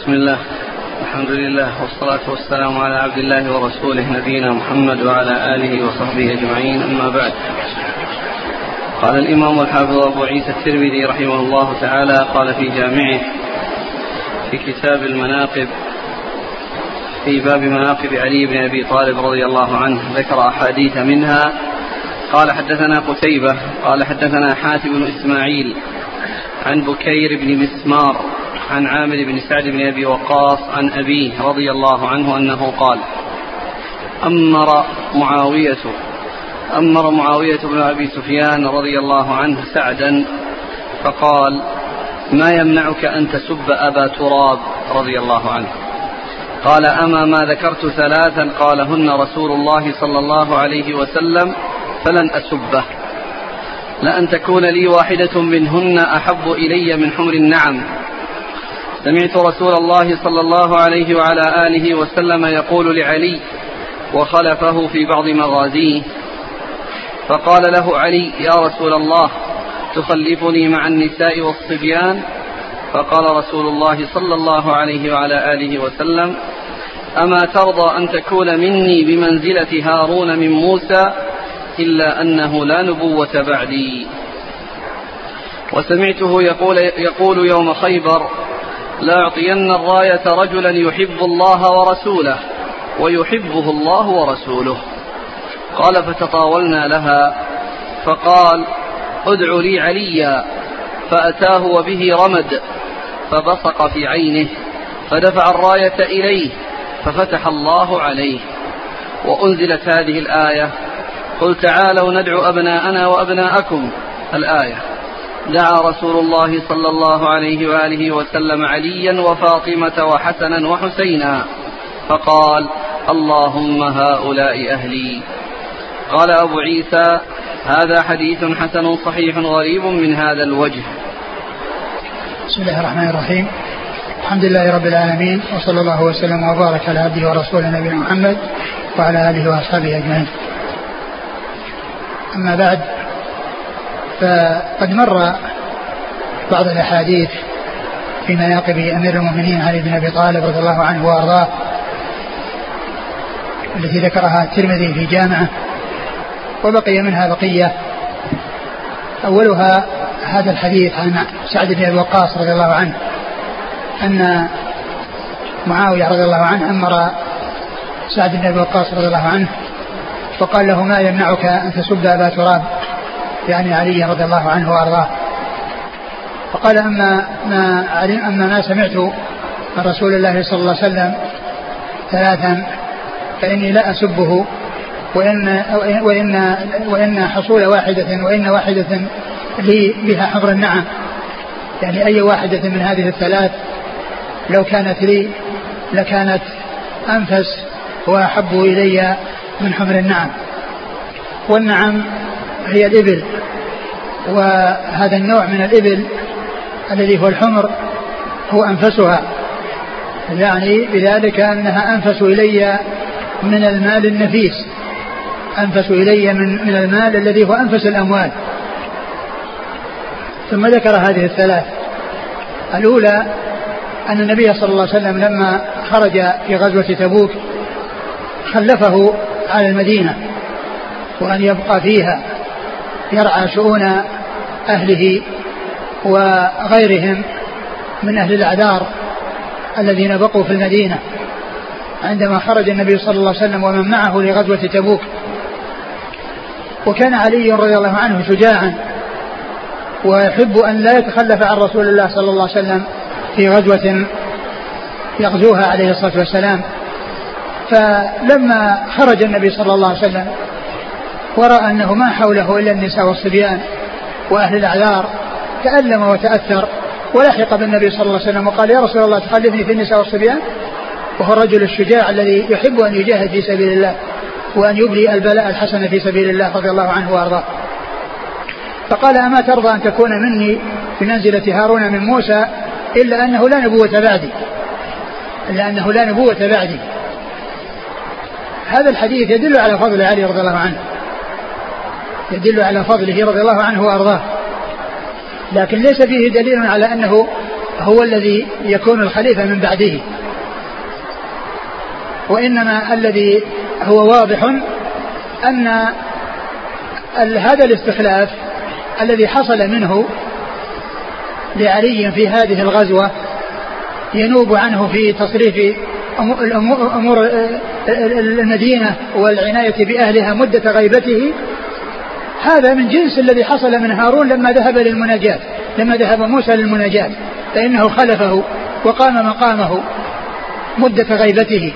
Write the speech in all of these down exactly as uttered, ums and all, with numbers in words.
بسم الله، الحمد لله، والصلاة والسلام على عبد الله ورسوله نبينا محمد وعلى آله وصحبه أجمعين، أما بعد. قال الإمام الحافظ أبو عيسى الترمذي رحمه الله تعالى قال في جامعه في كتاب المناقب في باب مناقب علي بن أبي طالب رضي الله عنه ذكر أحاديث منها. قال حدثنا قتيبة قال حدثنا حاتم بن إسماعيل عن بكير بن مسمار عن عامر بن سعد بن أبي وقاص عن أبيه رضي الله عنه أنه قال: أمر معاوية أمر معاوية بن أبي سفيان رضي الله عنه سعدا فقال: ما يمنعك أن تسب أبا تراب رضي الله عنه؟ قال: أما ما ذكرت ثلاثا قالهن رسول الله صلى الله عليه وسلم فلن أسبه، لأن تكون لي واحدة منهن أحب إلي من حمر النعم. سمعت رسول الله صلى الله عليه وعلى آله وسلم يقول لعلي وخلفه في بعض مغازيه، فقال له علي: يا رسول الله، تخلفني مع النساء والصبيان؟ فقال رسول الله صلى الله عليه وعلى آله وسلم: أما ترضى أن تكون مني بمنزلة هارون من موسى، إلا أنه لا نبوة بعدي. وسمعته يقول, يقول يوم خيبر: لا أعطين الراية رجلا يحب الله ورسوله ويحبه الله ورسوله. قال: فتطاولنا لها، فقال: ادع لي عليا، فأتاه وبه رمد فبصق في عينه، فدفع الراية إليه ففتح الله عليه، وأنزلت هذه الآية: قل تعالوا ندعو أبناءنا وأبناءكم، الآية. دعا رسول الله صلى الله عليه وآله وسلم عليا وفاطمة وحسنا وحسينا، فقال: اللهم هؤلاء أهلي. قال أبو عيسى: هذا حديث حسن صحيح غريب من هذا الوجه. بسم الله الرحمن الرحيم، الحمد لله رب العالمين، وصلى الله وسلم وبارك على عبده ورسوله نبينا محمد وعلى آله وأصحابه أجمعين. أما بعد، فقد مر بعض الأحاديث في مناقب أمير المؤمنين علي بن أبي طالب رضي الله عنه وأرضاه، التي ذكرها الترمذي في جامعه، وبقي منها بقية. أولها هذا الحديث عن سعد بن أبي وقاص رضي الله عنه أن معاوية رضي الله عنه أمر سعد بن أبي وقاص رضي الله عنه فقال له: ما يمنعك أن تسب أبا تراب، يعني علي رضي الله عنه وأرضاه. فقال: أما ما, أما ما سمعت من رسول الله صلى الله عليه وسلم ثلاثا فإني لا أسبه، وإن, وإن, وإن حصول واحدة وإن واحدة لي بها حمر النعم، يعني أي واحدة من هذه الثلاث لو كانت لي لكانت أنفس وأحب إلي من حمر النعم. والنعم هي الإبل، وهذا النوع من الإبل الذي هو الحمر هو أنفسها، يعني بذلك أنها أنفس إلي من المال النفيس، أنفس إلي من, من المال الذي هو أنفس الأموال. ثم ذكر هذه الثلاث. الأولى أن النبي صلى الله عليه وسلم لما خرج في غزوة تبوك خلفه على المدينة، وأن يبقى فيها يرعى شؤون أهله وغيرهم من أهل الأعذار الذين بقوا في المدينة عندما خرج النبي صلى الله عليه وسلم ومن معه لغزوة تبوك. وكان علي رضي الله عنه شجاعا ويحب أن لا يتخلف عن رسول الله صلى الله عليه وسلم في غزوة يغزوها عليه الصلاة والسلام. فلما خرج النبي صلى الله عليه وسلم ورأى أنه ما حوله إلا النساء والصبيان وأهل الأعذار تألم وتأثر، ولحق بالنبي صلى الله عليه وسلم وقال: يا رسول الله، تخلفني في النساء والصبيان؟ وهو الرجل الشجاع الذي يحب أن يجاهد في سبيل الله وأن يبلي البلاء الحسن في سبيل الله رضي الله عنه وأرضاه. فقال: أما ترضى أن تكون مني بمنزلة هارون من موسى، إلا أنه لا نبوة بعدي إلا أنه لا نبوة بعدي. هذا الحديث يدل على فضل علي رضي الله عنه، يدل على فضله رضي الله عنه وأرضاه، لكن ليس فيه دليل على أنه هو الذي يكون الخليفة من بعده، وإنما الذي هو واضح أن هذا الاستخلاف الذي حصل منه لعلي في هذه الغزوة ينوب عنه في تصريف أمور المدينة والعناية بأهلها مدة غيبته، هذا من جنس الذي حصل من هارون لما ذهب للمناجاة، لما ذهب موسى للمناجاة، فإنه خلفه وقام مقامه مدة غيبته.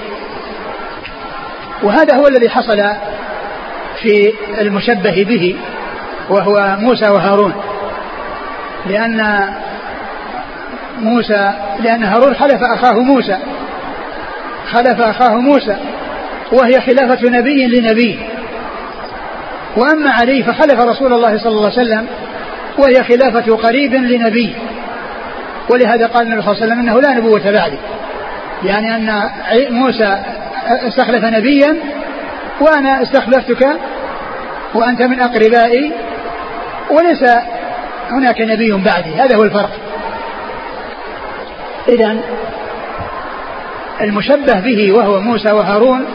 وهذا هو الذي حصل في المشبه به وهو موسى وهارون، لأن موسى لأن هارون خلف أخاه موسى خلف أخاه موسى وهي خلافة نبي لنبي، وأما علي فخلف رسول الله صلى الله عليه وسلم وهي خلافة قريب لنبي، ولهذا قال النبي صلى الله عليه وسلم إنه لا نبوة بعدي، يعني أن موسى استخلف نبيا وأنا استخلفتك وأنت من أقربائي وليس هناك نبي بعدي، هذا هو الفرق. إذن المشبه به وهو موسى وهارون،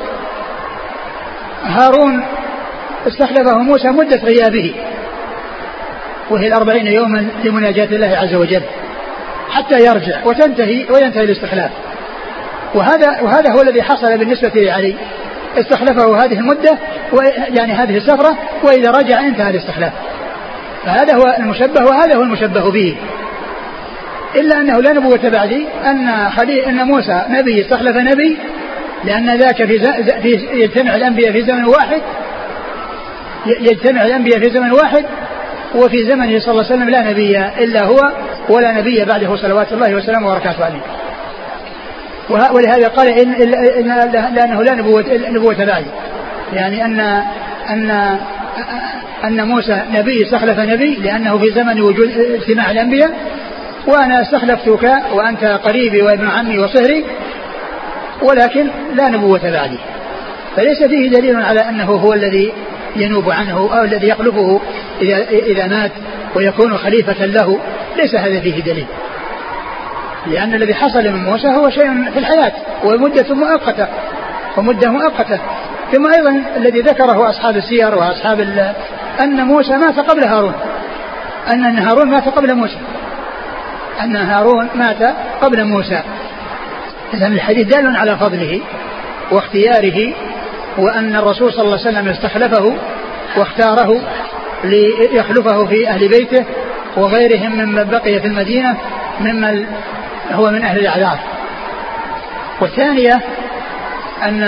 هارون استخلفه موسى مدة غيابه وهي الأربعين يوما لمناجاة الله عز وجل حتى يرجع وتنتهي وينتهي الاستخلاف، وهذا وهذا هو الذي حصل بالنسبة لعلي، استخلفه هذه المدة يعني هذه السفرة، وإذا رجع انتهى الاستخلاف، فهذا هو المشبه وهذا هو المشبه به. إلا أنه لا نبوة بعدي، أن خليل أن موسى نبي استخلف نبي، لأن ذاك في, في يجتمع الأنبياء في زمن واحد يجتمع الأنبياء في زمن واحد وفي زمنه صلى الله عليه وسلم لا نبي إلا هو ولا نبي بعده صلوات الله وسلامه وبركاته عليه. ولهذا قال إن لأنه لا نبوة, نبوة بعدي، يعني أن أن أن موسى نبي استخلف نبي لأنه في زمن وجود اجتماع الأنبياء، وأنا استخلفتك وأنت قريبي وابن عمي وصهري، ولكن لا نبوة بعدي. فليس فيه دليل على أنه هو الذي ينوب عنه أو الذي يخلفه إذا, إذا مات ويكون خليفة له، ليس هذا فيه دليل، لأن الذي حصل من موسى هو شيء في الحياة ومدة مؤقتة ومدة مؤقتة. ثم أيضا الذي ذكره أصحاب السير وأصحاب أن موسى مات قبل هارون، أن هارون مات قبل موسى أن هارون مات قبل موسى. إذن الحديث دال على فضله واختياره، وأن الرسول صلى الله عليه وسلم استخلفه واختاره ليخلفه في أهل بيته وغيرهم ممن بقي في المدينة ممن هو من أهل الأعذار. والثانية أن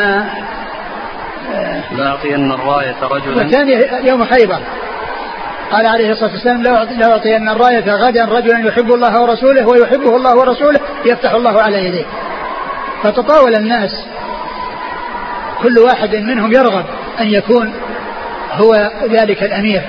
لا أعطين الراية رجلا، والثانية يوم خيبر قال عليه الصلاة والسلام لا أعطين الراية غدا رجلا يحب الله ورسوله ويحبه الله ورسوله يفتح الله على يديه. فتطاول الناس، كل واحد منهم يرغب أن يكون هو ذلك الأمير،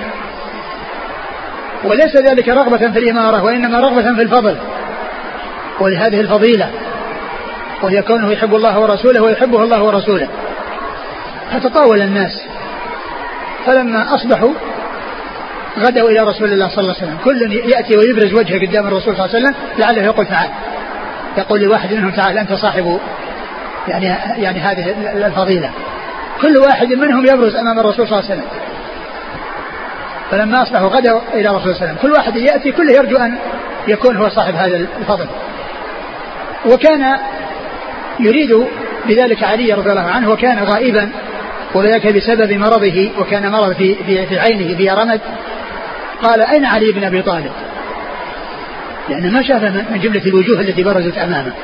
وليس ذلك رغبة في الإمارة وإنما رغبة في الفضل ولهذه الفضيلة، وهي كونه يحب الله ورسوله ويحبه الله ورسوله. فتطاول الناس، فلما أصبحوا غدوا إلى رسول الله صلى الله عليه وسلم، كل يأتي ويبرز وجهه قدام الرسول صلى الله عليه وسلم لعله يقول تعال، يقول لواحد منهم تعال أنت صاحب يعني, يعني هذه الفضيلة. كل واحد منهم يبرز أمام الرسول صلى الله عليه وسلم. فلما أصبحوا غدوا إلى رسول الله صلى الله عليه وسلم، كل واحد يأتي كله يرجو أن يكون هو صاحب هذا الفضل. وكان يريد بذلك علي رضي الله عنه، وكان غائبا وذلك بسبب مرضه، وكان مرض في, في, في عينه في رمد. قال أين علي بن أبي طالب؟ لأنه ما شاف من جملة الوجوه التي برزت أمامه.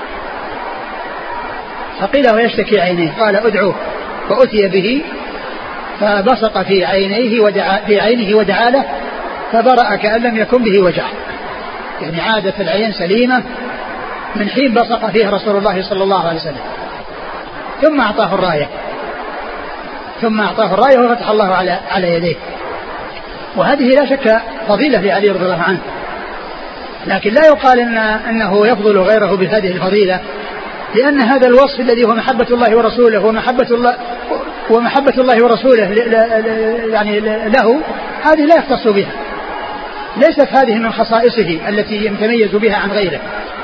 فقيل ويشتكي عينيه، قال ادعوه، فأتي به فبصق في عينيه ودعا في عينه ودعا له فبرأ كأن لم يكن به وجع، يعني عادت العين سليمة من حين بصق فيه رسول الله صلى الله عليه وسلم. ثم أعطاه الراية ثم أعطاه الراية وفتح الله على على يديه. وهذه لا شك فضيلة لعلي رضي الله عنه، لكن لا يقال إن أنه يفضل غيره بهذه الفضيلة، لأن هذا الوصف الذي هو محبة الله ورسوله ومحبة الله ومحبة الله ورسوله يعني له، هذه لا يختص بها، ليست هذه من خصائصه التي يتميز بها عن غيره،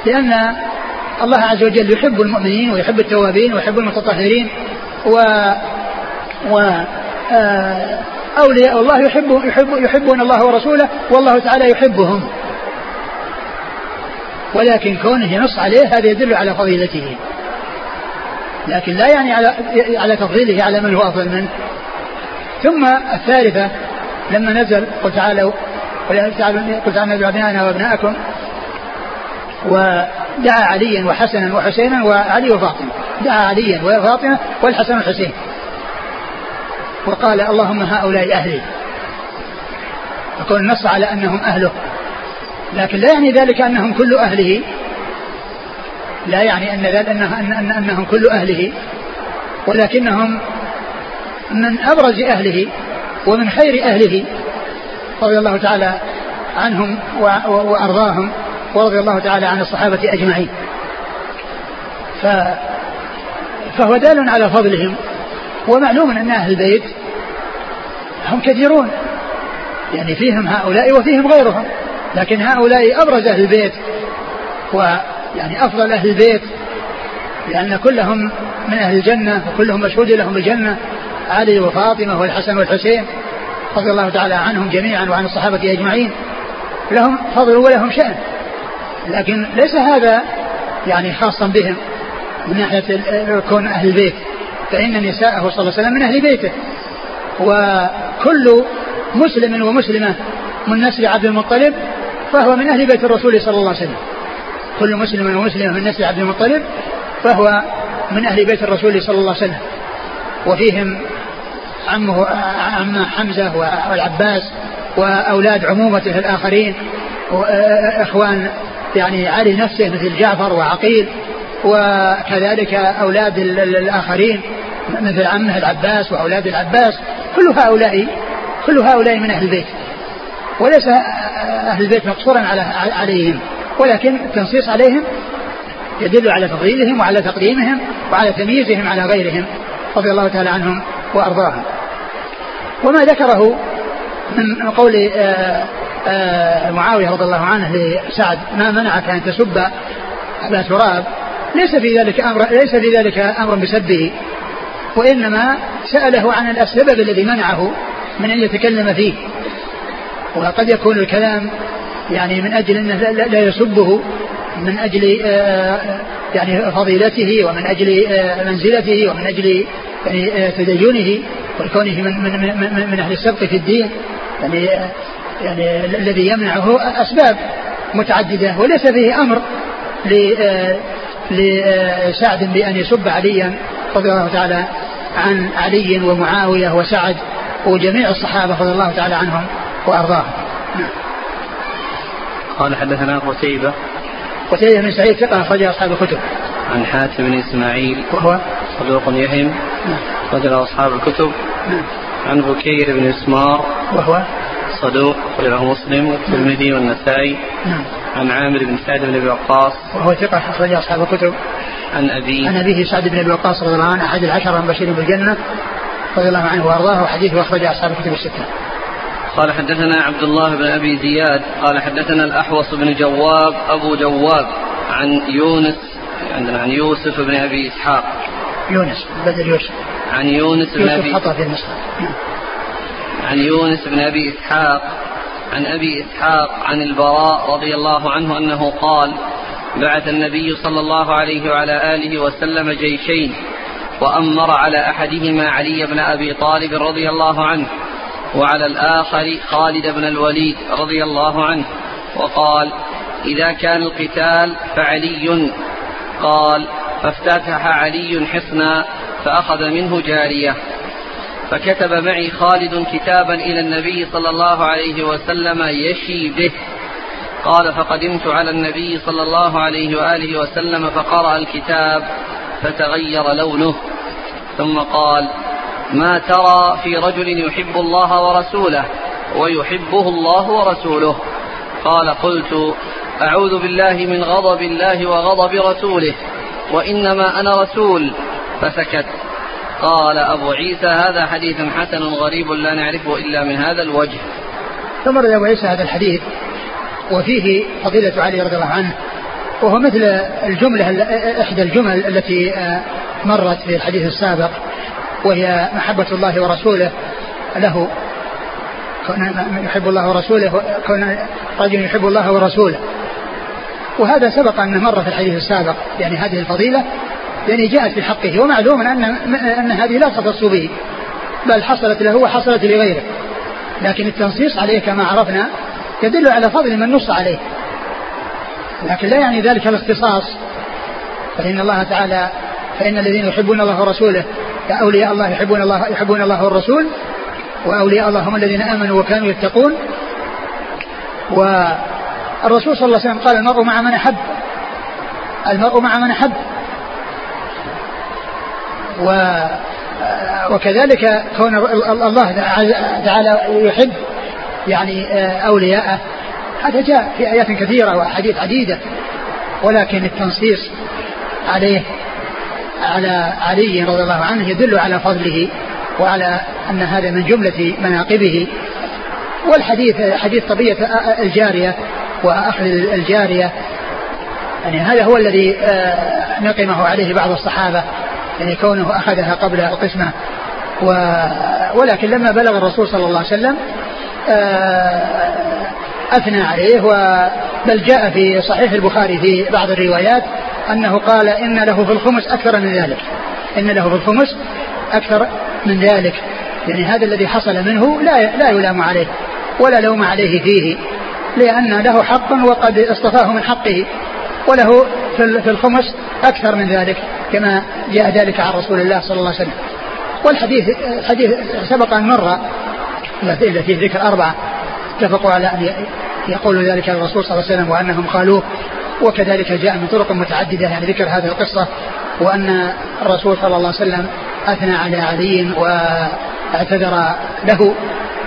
لأن الله عز وجل يحب المؤمنين ويحب التوابين ويحب المتطهرين، و و أولياء الله يحب يحب يحبون الله ورسوله والله تعالى يحبهم، ولكن كونه ينص عليه هذا يدل على فضيلته، لكن لا يعني على على تفضيله على من هو أفضل منه. ثم الثالثة لما نزل قل تعالوا قل تعالوا بأبنائنا وأبنائكم، ودعا عليا وحسنا وحسينا وعلي وفاطمة، دعا عليا وفاطمة والحسن والحسين، وقال اللهم هؤلاء أهلي، فكون نص على أنهم أهله، لكن لا يعني ذلك أنهم كل أهله، لا يعني أن ذلك أنه أن أن أنهم كل أهله، ولكنهم من أبرز أهله ومن خير أهله رضي الله تعالى عنهم وأرضاهم، ورضي الله تعالى عن الصحابة أجمعين. فهو دال على فضلهم. ومعلوم أن أهل البيت هم كثيرون، يعني فيهم هؤلاء وفيهم غيرهم، لكن هؤلاء أبرز أهل البيت ويعني أفضل أهل البيت، لأن كلهم من أهل الجنة وكلهم مشهود لهم بالجنة، علي وفاطمة والحسن والحسين رضي الله تعالى عنهم جميعا وعن الصحابة أجمعين، لهم فضل ولهم شأن، لكن ليس هذا يعني خاصا بهم من ناحية كون أهل البيت، فإن نساءه صلى الله عليه وسلم من أهل بيته، وكل مسلم ومسلمة من نسل عبد المطلب فهو من أهل بيت الرسول صلى الله عليه وسلم، كل مسلم ومسلمة من نسل عبد المطلب فهو من أهل بيت الرسول صلى الله عليه وسلم، وفيهم عمه عم حمزة والعباس وأولاد عمومته الآخرين، وإخوان يعني علي نفسه مثل جعفر وعقيل، وكذلك أولاد الآخرين مثل عمه العباس وأولاد العباس، كل هؤلاء كل هؤلاء من أهل البيت، وليس أهل البيت مقصورا على عليهم، ولكن التنصيص عليهم يدل على تفضيلهم وعلى تقديمهم وعلى تمييزهم على غيرهم رضي الله تعالى عنهم وأرضاهم. وما ذكره من قول آآ آآ معاوية رضي الله عنه لسعد ما منعك أن تسب أبا تراب، ليس في ذلك أمر ليس في ذلك أمر بسبه، وإنما سأله عن السبب الذي منعه من أن يتكلم فيه، وقد يكون الكلام يعني من أجل أنه لا يسبه، من أجل يعني فضيلته ومن أجل منزلته ومن أجل يعني تدينه وكونه من من من, من أهل السبق في الدين، يعني يعني الذي يمنعه أسباب متعددة، وليس فيه أمر لسعد بأن يسب عليا رضي الله تعالى عن علي ومعاوية وسعد وجميع الصحابة رضي الله تعالى عنهم وأرضاهم. قال حدثنا قتيبة قتيبة بن سعيد ثقة أخرج أصحاب الكتب. عن حاتم بن إسماعيل وهو صدوق يهم أخرج أصحاب الكتب. عن بكير بن اسمار وهو صدوق أخرجه مسلم والترمذي والنسائي. عن عامر بن سعد بن أبي وقاص وهو ثقة أخرج أصحاب الكتب. عن أبي عن أبيه سعد بن أبي وقاص رضي الله عنه أحد العشرة المبشرين بالجنة رضي الله عنه وأرضاه، وحديثه أخرج أصحاب الكتب الستة. قال حدثنا عبد الله بن أبي زياد قال حدثنا الأحوص بن جواب أبو جواب عن يونس عندنا عن يوسف بن أبي إسحاق يونس بدل يوسف عن يونس بن أبي خطأ في النسخة عن يونس بن أبي إسحاق عن أبي إسحاق عن البراء رضي الله عنه أنه قال بعث النبي صلى الله عليه وعلى آله وسلم جيشين، وأمر على أحدهما علي بن أبي طالب رضي الله عنه، وعلى الآخر خالد بن الوليد رضي الله عنه، وقال إذا كان القتال فعلي. قال فافتتح علي حصنا فأخذ منه جارية، فكتب معي خالد كتابا إلى النبي صلى الله عليه وسلم يشي به. قال فقدمت على النبي صلى الله عليه وآله وسلم فقرأ الكتاب فتغير لونه، ثم قال ما ترى في رجل يحب الله ورسوله ويحبه الله ورسوله؟ قال قلت أعوذ بالله من غضب الله وغضب رسوله، وإنما أنا رسول. فسكت. قال أبو عيسى هذا حديث حسن غريب لا نعرفه إلا من هذا الوجه. ثم روى أبو عيسى هذا الحديث وفيه فضيلة علي رضي الله عنه وهو مثل الجملة إحدى الجمل التي مرت في الحديث السابق، وهي محبة الله ورسوله له، يحب الله ورسوله، كون رجل يحب الله ورسوله. وهذا سبق أن مر في الحديث السابق، يعني هذه الفضيلة يعني جاءت في حقه، ومعلوم أن, أن هذه لا تختص به بل حصلت له وحصلت لغيره، لكن التنصيص عليه كما عرفنا يدل على فضل من نص عليه، لكن لا يعني ذلك الاختصاص. فإن الله تعالى فإن الذين يحبون الله ورسوله أولياء الله يحبون الله يحبون الله والرسول، وأولياء الله هم الذين آمنوا وكانوا يتقون. والرسول صلى الله عليه وسلم قال المرء مع من أحب، المرء مع من أحب. وكذلك كون الله تعالى يحب يعني أولياءه، هذا جاء في آيات كثيرة وأحاديث عديدة، ولكن التنصيص عليه على علي رضي الله عنه يدل على فضله وعلى أن هذا من جملة مناقبه. والحديث حديث طبيعة الجارية وأخذ الجارية، يعني هذا هو الذي نقمه عليه بعض الصحابة، يعني كونه أخذها قبل القسمة. ولكن لما بلغ الرسول صلى الله عليه وسلم أثنى عليه، بل جاء في صحيح البخاري في بعض الروايات أنه قال إن له في الخمس أكثر من ذلك، إن له في الخمس أكثر من ذلك. يعني هذا الذي حصل منه لا لا يلام عليه ولا لوم عليه فيه، لأن له حق وقد اصطفاه من حقه، وله في الخمس أكثر من ذلك كما جاء ذلك عن رسول الله صلى الله عليه وسلم. والحديث حديث سبق أن مر التي فيه ذكر أربعة اتفقوا على أن يقول ذلك الرسول صلى الله عليه وسلم وأنهم قالوه، وكذلك جاء من طرق متعددة يعني ذكر هذه القصة، وأن الرسول صلى الله عليه وسلم أثنى على علي واعتذر له.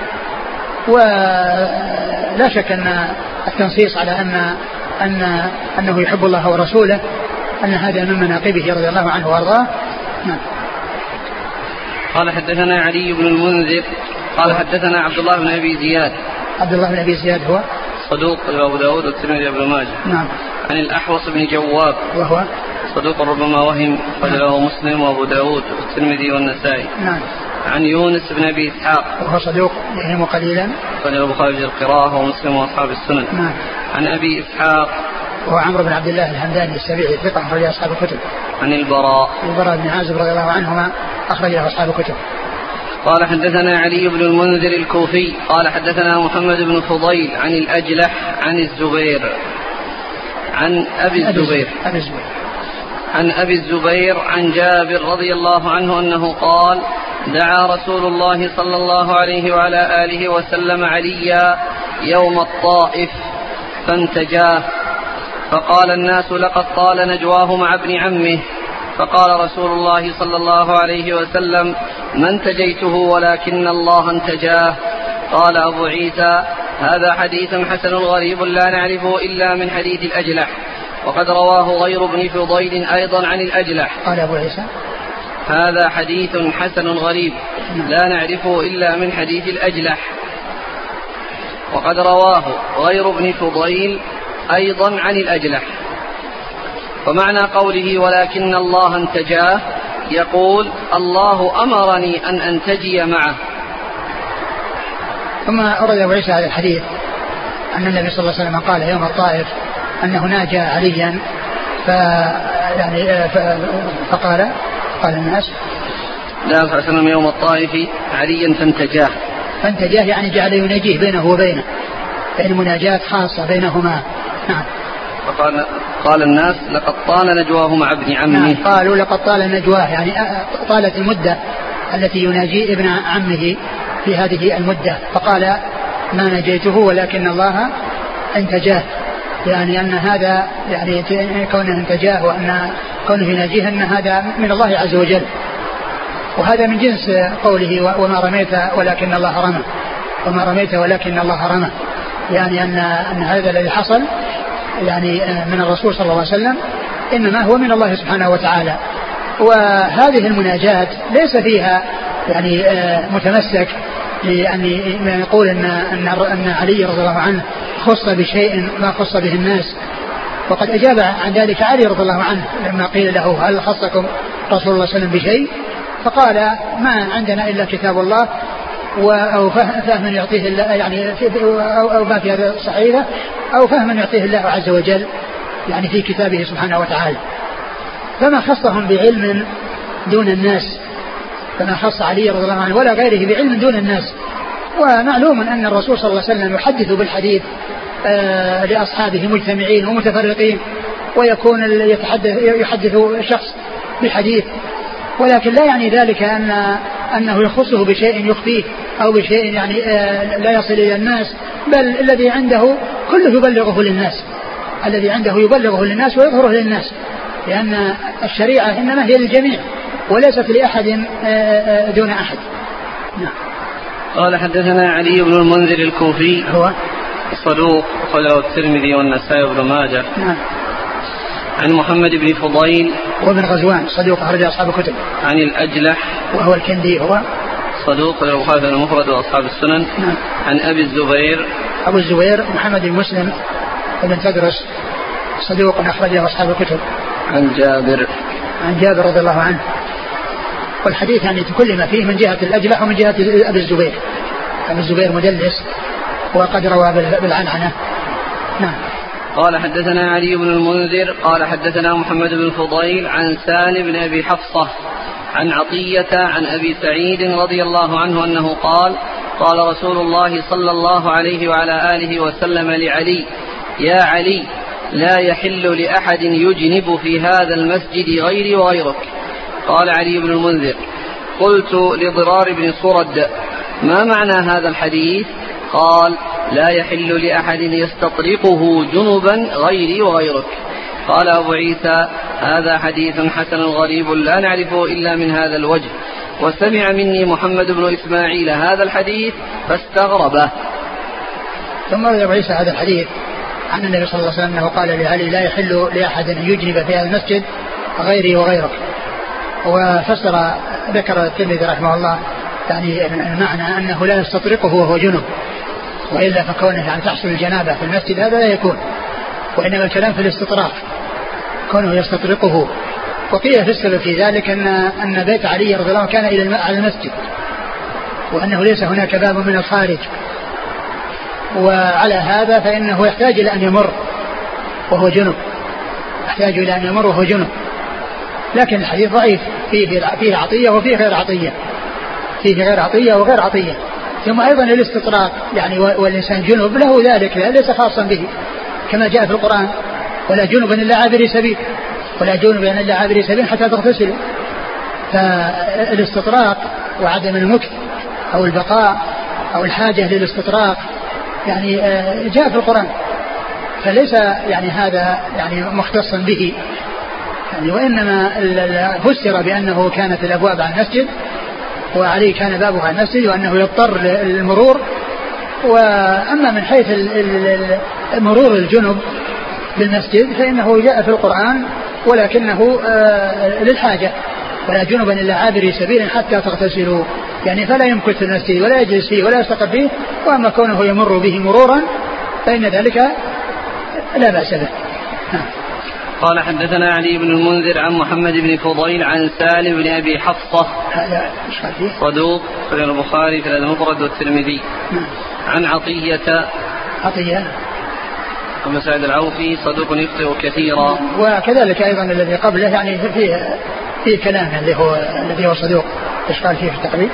ولا شك أن التنصيص على أن أن أنه يحب الله ورسوله أن هذا من مناقبه رضي الله عنه وأرضاه. نعم. قال حدثنا علي بن المنذر قال حدثنا عبد الله بن أبي زياد. عبد الله بن أبي زياد هو صدوق أبو داود والترمذي وابن ماجه. نعم. عن الأحوص بن جواب وهو صدوق ربما وهم، قال مسلم وأبو داود والترمذي والنسائي. نعم. عن يونس بن أبي إسحاق وهو صدوق يهم قليلا، قال البخاري القراءة ومسلم وأصحاب السنن. نعم. عن أبي إسحاق وهو عمرو بن عبد الله الحمداني السبيعي ثقة أخرج أصحاب الكتب. عن البراء البراء بن عازب رضي الله عنهما أخرج أصحاب الكتب. قال حدثنا علي بن المنذر الكوفي قال حدثنا محمد بن فضيل عن الأجلح عن الزبير عن أبي الزبير أبي الزبير عن أبي الزبير عن جابر رضي الله عنه أنه قال دعا رسول الله صلى الله عليه وعلى آله وسلم عليا يوم الطائف فانتجاه، فقال الناس لقد طال نجواه مع ابن عمه، فقال رسول الله صلى الله عليه وسلم ما انتجيته ولكن الله انتجاه. قال أبو عيسى هذا حديث حسن غريب لا نعرفه إلا من حديث الأجلح، وقد رواه غير ابن فضيل أيضا عن الأجلح. قال أبو عيسى هذا حديث حسن غريب لا نعرفه إلا من حديث الأجلح، وقد رواه غير ابن فضيل أيضا عن الأجلح. ومعنى قوله ولكن الله انتجاه يقول الله أمرني أن أنتجي معه. ثم أورد أبو عيسى هذا الحديث أن النبي صلى الله عليه وسلم قال يوم الطائف أنه ناجى عليا ف يعني فقال قال الناس لا صلى الله عليه وسلم يوم الطائف عليا فانتجاه، فانتجاه يعني جعل يناجيه بينه وبينه، يعني مناجاة خاصة بينهما. نعم. فقال قال الناس لقد طال نجواه مع ابن عمه. نعم. قالوا لقد طال نجواه يعني طالت المدة التي يناجي ابن عمه في هذه المدة، فقال ما نجيته ولكن الله انتجاه، يعني أن هذا يعني كونه انتجاه وأن كونه يناجيه أن هذا من الله عز وجل، وهذا من جنس قوله وما رميت ولكن الله رمى، وما رميت ولكن الله رمى، يعني أن أن هذا الذي حصل يعني من الرسول صلى الله عليه وسلم إنما هو من الله سبحانه وتعالى. وهذه المناجاة ليس فيها يعني متمسك لأن يقول أن أن أن علي رضي الله عنه خص بشيء ما خص به الناس، وقد أجاب عن ذلك علي رضي الله عنه لما قيل له هل خصكم رسول الله صلى الله عليه وسلم بشيء؟ فقال ما عندنا إلا كتاب الله أو فهم يعطيه الله يعني أو ما في هذا الصحيفة أو فهم يعطيه الله عز وجل يعني في كتابه سبحانه وتعالى. فما خصهم بعلم دون الناس، فما خص علي رضي الله عنه ولا غيره بعلم دون الناس. ومعلوم أن الرسول صلى الله عليه وسلم يحدث بالحديث آه لأصحابه مجتمعين ومتفرقين، ويكون يتحدث يحدث شخص بحديث، ولكن لا يعني ذلك أن أنه يخصه بشيء يخفيه أو بشيء يعني آه لا يصل إلى الناس، بل الذي عنده كله يبلغه للناس، الذي عنده يبلغه للناس ويظهره للناس، لأن الشريعة إنما هي للجميع وليست لأحد آه دون أحد. نعم. قال حدثنا علي بن المنذر الكوفي هو صدوق أخرجه الترمذي والنسائي وابن ماجه. نعم. عن محمد بن فضيل وابن غزوان صدوق أخرج أصحاب الكتب. عن الأجلح وهو الكندي هو صدوق له البخاري المفرد وأصحاب السنن. نعم. عن أبي الزبير أبو الزبير محمد بن مسلم بن تدرس صدوق أخرج أصحاب الكتب. عن جابر عن جابر رضي الله عنه. والحديث يعني تكلم فيه من جهة الأجلح ومن جهة أبي الزبير. أبي الزبير مدلس وقد روى بالعنعنة. نعم. قال حدثنا علي بن المنذر قال حدثنا محمد بن فضيل عن سالم بن أبي حفصة عن عطية عن أبي سعيد رضي الله عنه أنه قال قال رسول الله صلى الله عليه وعلى آله وسلم لعلي يا علي لا يحل لأحد يجنب في هذا المسجد غيري وغيرك. قال علي بن المنذر قلت لضرار بن صرد ما معنى هذا الحديث؟ قال لا يحل لأحد يستطرقه جنبا غيري وغيرك. قال أبو عيسى هذا حديث حسن غريب لا نعرفه إلا من هذا الوجه، وسمع مني محمد بن إسماعيل هذا الحديث فاستغربه. ثم روى أبو عيسى هذا الحديث عن النبي صلى الله عليه وسلم أنه قال لعلي لا يحل لأحد أن يجنب في هذا المسجد غيري وغيرك. وفسر ذكر الترمذي رحمه الله يعني المعنى أنه لا يستطرقه وهو جنب، وإلا فكونه يعني تحصل الجنابة في المسجد هذا لا يكون، وإنما الكلام في الاستطراق كونه يستطرقه. وقيل في السبب في ذلك أن أن بيت علي رضي الله عنه كان إلى على المسجد، وأنه ليس هناك باب من الخارج، وعلى هذا فإنه يحتاج إلى أن يمر وهو جنب، يحتاج إلى أن يمر وهو جنب. لكن الحديث ضعيف، فيه فيه عطية وفيه غير عطية، فيه غير عطية وغير عطية. ثم أيضا الاستطراق يعني والإنسان جنب له ذلك ليس خاصا به، كما جاء في القرآن ولا جنبا إلا عابري سبيل، ولا جنبا إلا عابري سبيل حتى تغتسلوا. فالاستطراق وعدم المكث أو البقاء أو الحاجة للاستطراق يعني جاء في القرآن، فليس يعني هذا يعني مختصا به يعني، وإنما فسر بأنه كانت الأبواب على المسجد وعليه كان بابه على المسجد وأنه يضطر للمرور. وأما من حيث مرور الجنب بالمسجد فإنه جاء في القرآن ولكنه للحاجة، ولا جنبا إلا عابري سبيل حتى تغتسلوا، يعني فلا يمكث في المسجد ولا يجلس فيه ولا يستقر فيه. وأما كونه يمر به مرورا فإن ذلك لا بأس به. قال حدثنا علي بن المنذر عن محمد بن فضيل عن سالم بن أبي حفصة صدوق في البخاري في المفرد والترمذي. عن عطية عطية أبو سعيد العوفي صدوق يخطئ كثيرا. وكذلك أيضا الذي قبله يعني فيه فيه كلام اللي هو الذي هو صدوق. ايش قال فيه في التقريب؟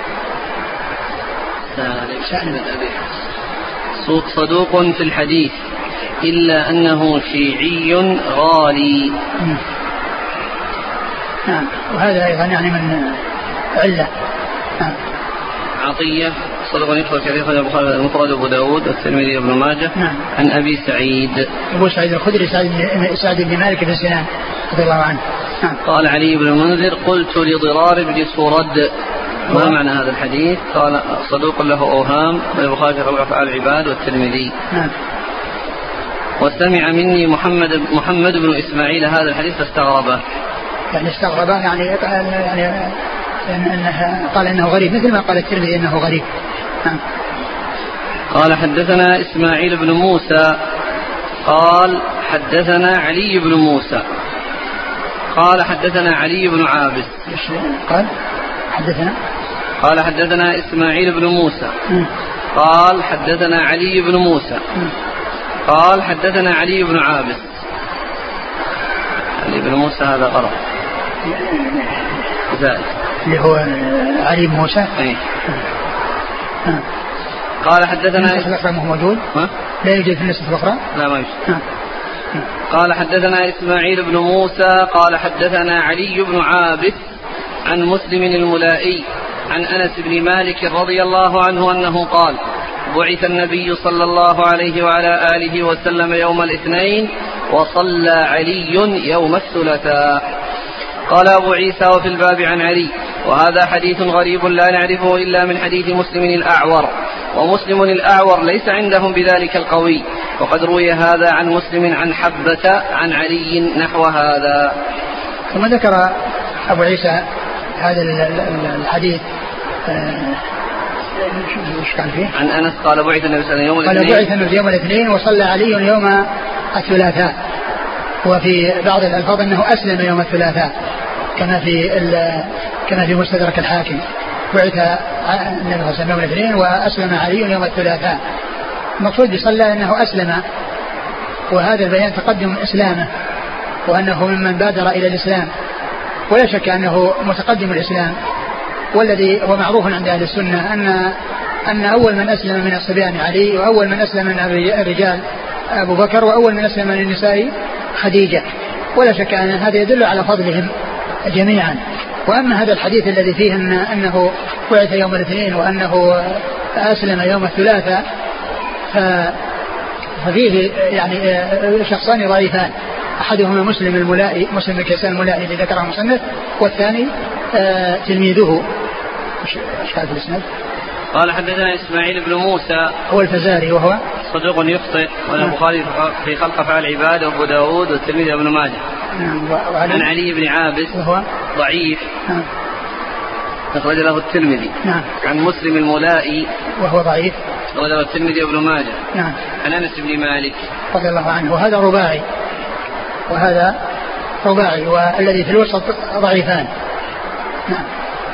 سالم بن أبي حفصة صدوق في الحديث إلا أنه شيعي غالي. نعم. وهذا أيضا يعني من علة. نعم. عطية صدق يخطئ كثيرا البخاري المفرد وأبو داود والترمذي وابن ماجه. نعم. عن أبي سعيد أبو سعيد الخدري سعد بن مالك بن سنان رضي الله عنه. نعم. قال علي بن المنذر قلت لضرار بن صرد ما معنى هذا الحديث؟ قال صدوق له أوهام البخاري في أفعال العباد والترمذي. نعم. وسمع مني محمد محمد بن إسماعيل هذا الحديث فاستغربه. يعني استغربه يعني يعني إنه قال إنه غريب مثل ما قال الترمذي إنه غريب. نعم. قال حدثنا إسماعيل بن موسى قال حدثنا علي بن موسى قال حدثنا علي بن عابس قال حدثنا قال حدثنا إسماعيل بن موسى م. قال حدثنا علي بن موسى م. قال حدثنا علي بن عابس. علي بن موسى هذا غلط زائد اللي هو علي بن موسى. ايه. قال حدثنا النسخة الأخرى موجود؟ لا يوجد في النسخة الأخرى؟ لا ما يوجد. قال حدثنا إسماعيل بن موسى قال حدثنا علي بن عابس عن مسلم الملائي عن أنس بن مالك رضي الله عنه أنه قال بعث النبي صلى الله عليه وعلى آله وسلم يوم الاثنين وصلى علي يوم الثلاثاء. قال أبو عيسى وفي الباب عن علي وهذا حديث غريب لا نعرفه إلا من حديث مسلم الأعور ومسلم الأعور ليس عندهم بذلك القوي وقد روي هذا عن مسلم عن حبة عن علي نحو هذا. ثم ذكر أبو عيسى هذا الحديث ايش كان فيه؟ عن أنس قال بعث النبي صلى الله عليه وسلم يوم الاثنين قال بعث النبي يوم الاثنين وصلى علي يوم الثلاثاء. وفي بعض الألفاظ أنه أسلم يوم الثلاثاء كما في كما في مستدرك الحاكم بعث النبي صلى الله عليه وسلم يوم الاثنين وأسلم علي يوم الثلاثاء. المقصود بصلى أنه أسلم وهذا البيان تقدم إسلامه وأنه ممن بادر إلى الإسلام ولا شك أنه متقدم الإسلام والذي هو معروف عند أهل السنة أن أن أول من أسلم من الصبيان علي وأول من أسلم من الرجال أبو بكر وأول من أسلم من النساء خديجة ولا شك أن هذا يدل على فضلهم جميعا. وأما هذا الحديث الذي فيه إن أنه بعث يوم الاثنين وأنه أسلم يوم الثلاثاء ففيه يعني شخصان ضعيفان أحدهما مسلم الملائي مسلم الكيسان الملائي الذي ذكره مصنف والثاني آه تلميذه ايش قال في الاسناد؟ قال حدثنا إسماعيل بن موسى هو الفزاري وهو صدوق يخطئ والبخاري في خلق أفعال العباد وأبو داود والترمذي وابن ماجه. عن علي بن عابس وهو ضعيف أخرج له الترمذي. نعم. عن مسلم الملائي وهو ضعيف أخرج له الترمذي وابن ماجه. نعم. عن أنس بن مالك رضي الله عنه وهذا رباعي وهذا رباعي والذي في الوسط ضعيفان. نعم.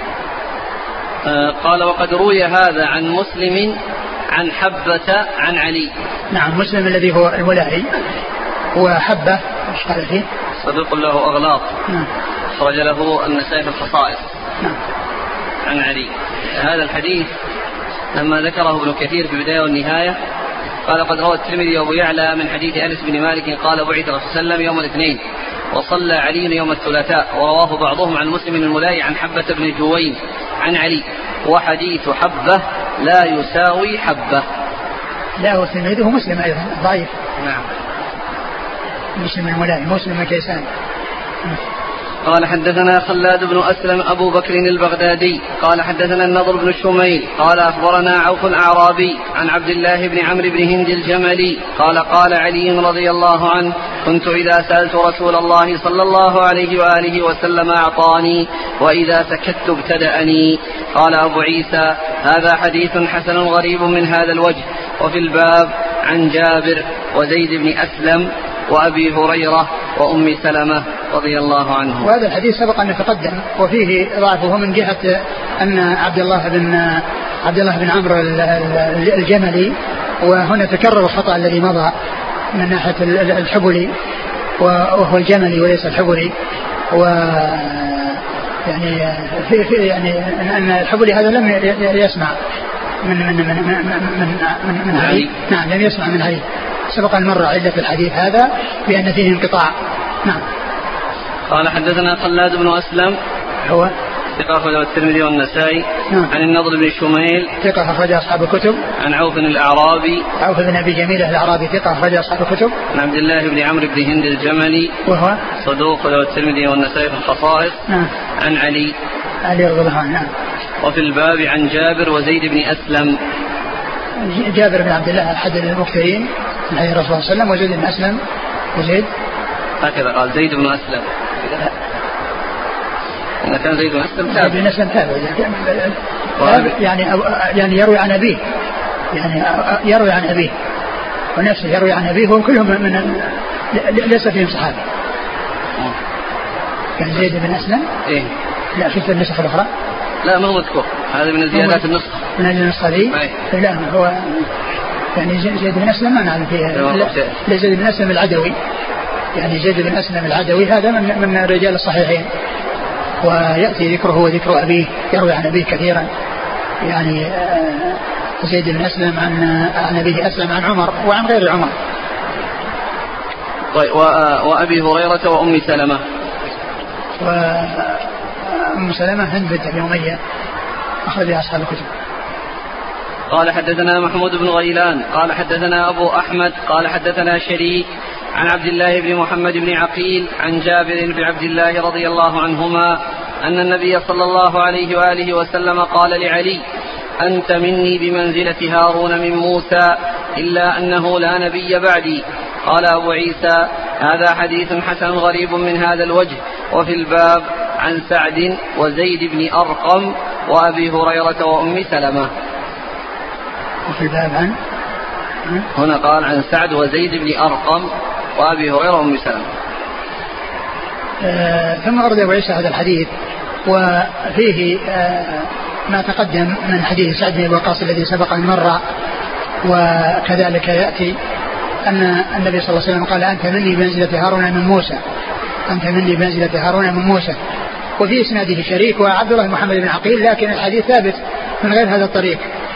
آه قال وقد روي هذا عن مسلم عن حبة عن علي. نعم. مسلم الذي هو الملائي وحبة ايش قال فيه؟ صدوق له أغلاط. نعم. أخرج له النسائي في الخصائص. نعم. عن علي. هذا الحديث لما ذكره ابن كثير في البداية والنهاية قال قد روى الترمذي وابو يعلى من حديث انس بن مالك قال بعث الرسول صلى الله عليه وسلم يوم الاثنين وصلى علي يوم الثلاثاء ورواه بعضهم عن مسلم الملائي عن حبة بن جوين عن علي وحديث حبة لا يساوي حبة. لا هو تلميذه مسلم ايضا ضعيف. نعم. مسلم الملائي مسلم الكيسان. قال حدثنا خلاد بن أسلم أبو بكر البغدادي قال حدثنا النضر بن الشميل قال أخبرنا عوف الأعرابي عن عبد الله بن عمرو بن هند الجملي قال قال علي رضي الله عنه كنت إذا سألت رسول الله صلى الله عليه وآله وسلم أعطاني وإذا سكت ابتدأني. قال أبو عيسى هذا حديث حسن غريب من هذا الوجه. وفي الباب عن جابر وزيد بن أسلم وأبي هريرة وأم سلمة رضي الله عنه. وهذا الحديث سبق أن يتقدم وفيه ضعفه من جهة أن عبد الله بن عبد الله بن عمرو الجملي وهنا تكرر الخطأ الذي مضى من ناحية الحبلي وهو الجملي وليس الحبلي و يعني في في يعني أن الحبلي هذا لم يسمع من من من من من, من علي. نعم لم يسمع من علي. سبق المرة عدة في الحديث هذا بأن فيه انقطاع. نعم. قال حدثنا خلاد بن أسلم هو ثقة أخرج الترمذي والنسائي. نعم. عن النضر بن شميل ثقة أخرج أصحاب الكتب. عن عوف الأعرابي عوف بن أبي جميلة الأعرابي ثقة أخرج أصحاب الكتب. عن عبد الله بن عمرو بن هند الجملي وهو صدوق أخرج الترمذي والنسائي في الخصائص. نعم. عن علي علي رضي الله عنه. نعم. وفي الباب عن جابر وزيد بن أسلم. جابر بن عبد الله أحد المكثرين من حديث الرسول صلى الله عليه وسلم وزيد بن أسلم وزيد هكذا قال زيد بن أسلم. إن كان زيد بن أسلم تابع. زيد بن أسلم تابع يعني يعني يروي عن أبيه يعني يروي عن أبيه ونفسه يروي عن أبيه وكلهم من ليس فيهم صحابي. يعني زيد بن أسلم إيه؟ لا في النسخ الأخرى لا ما هو مذكور، هذا من زيادات النسخة. من النسخة دي لا هو يعني زيد بن أسلم ما نعلم فيها. لا زيد بن أسلم العدوي، يعني زيد بن أسلم العدوي هذا من من رجال الصحيحين، ويأتي ذكره وذكر أبيه، يروي عن أبيه كثيرا. يعني زيد بن أسلم عن عن أبيه أسلم عن عمر وعن غير عمر. طيب وأبي هريرة وأم سلمة. وأم سلمة هند بنت أبي أمية أخرج أصحاب الكتب. قال حدثنا محمود بن غيلان قال حدثنا أبو أحمد قال حدثنا شريك عن عبد الله بن محمد بن عقيل عن جابر بن عبد الله رضي الله عنهما أن النبي صلى الله عليه وآله وسلم قال لعلي: أنت مني بمنزلة هارون من موسى إلا أنه لا نبي بعدي. قال أبو عيسى: هذا حديث حسن غريب من هذا الوجه. وفي الباب عن سعد وزيد بن أرقم وأبي هريرة وأم سلمة. وفي الباب عن هنا قال عن سعد وزيد بن أرقم وأبي هريرة وأم سلمة. آه ثم أورد أبو عيسى هذا الحديث وفيه آه ما تقدم من حديث سعد بن وقاص الذي سبق أن مر، وكذلك يأتي أن النبي صلى الله عليه وسلم قال: أنت مني بمنزلة هارون من موسى، أنت مني بمنزلة هارون من موسى. وفي إسناده شريك وعبد الله محمد بن عقيل، لكن الحديث ثابت من غير هذا الطريق،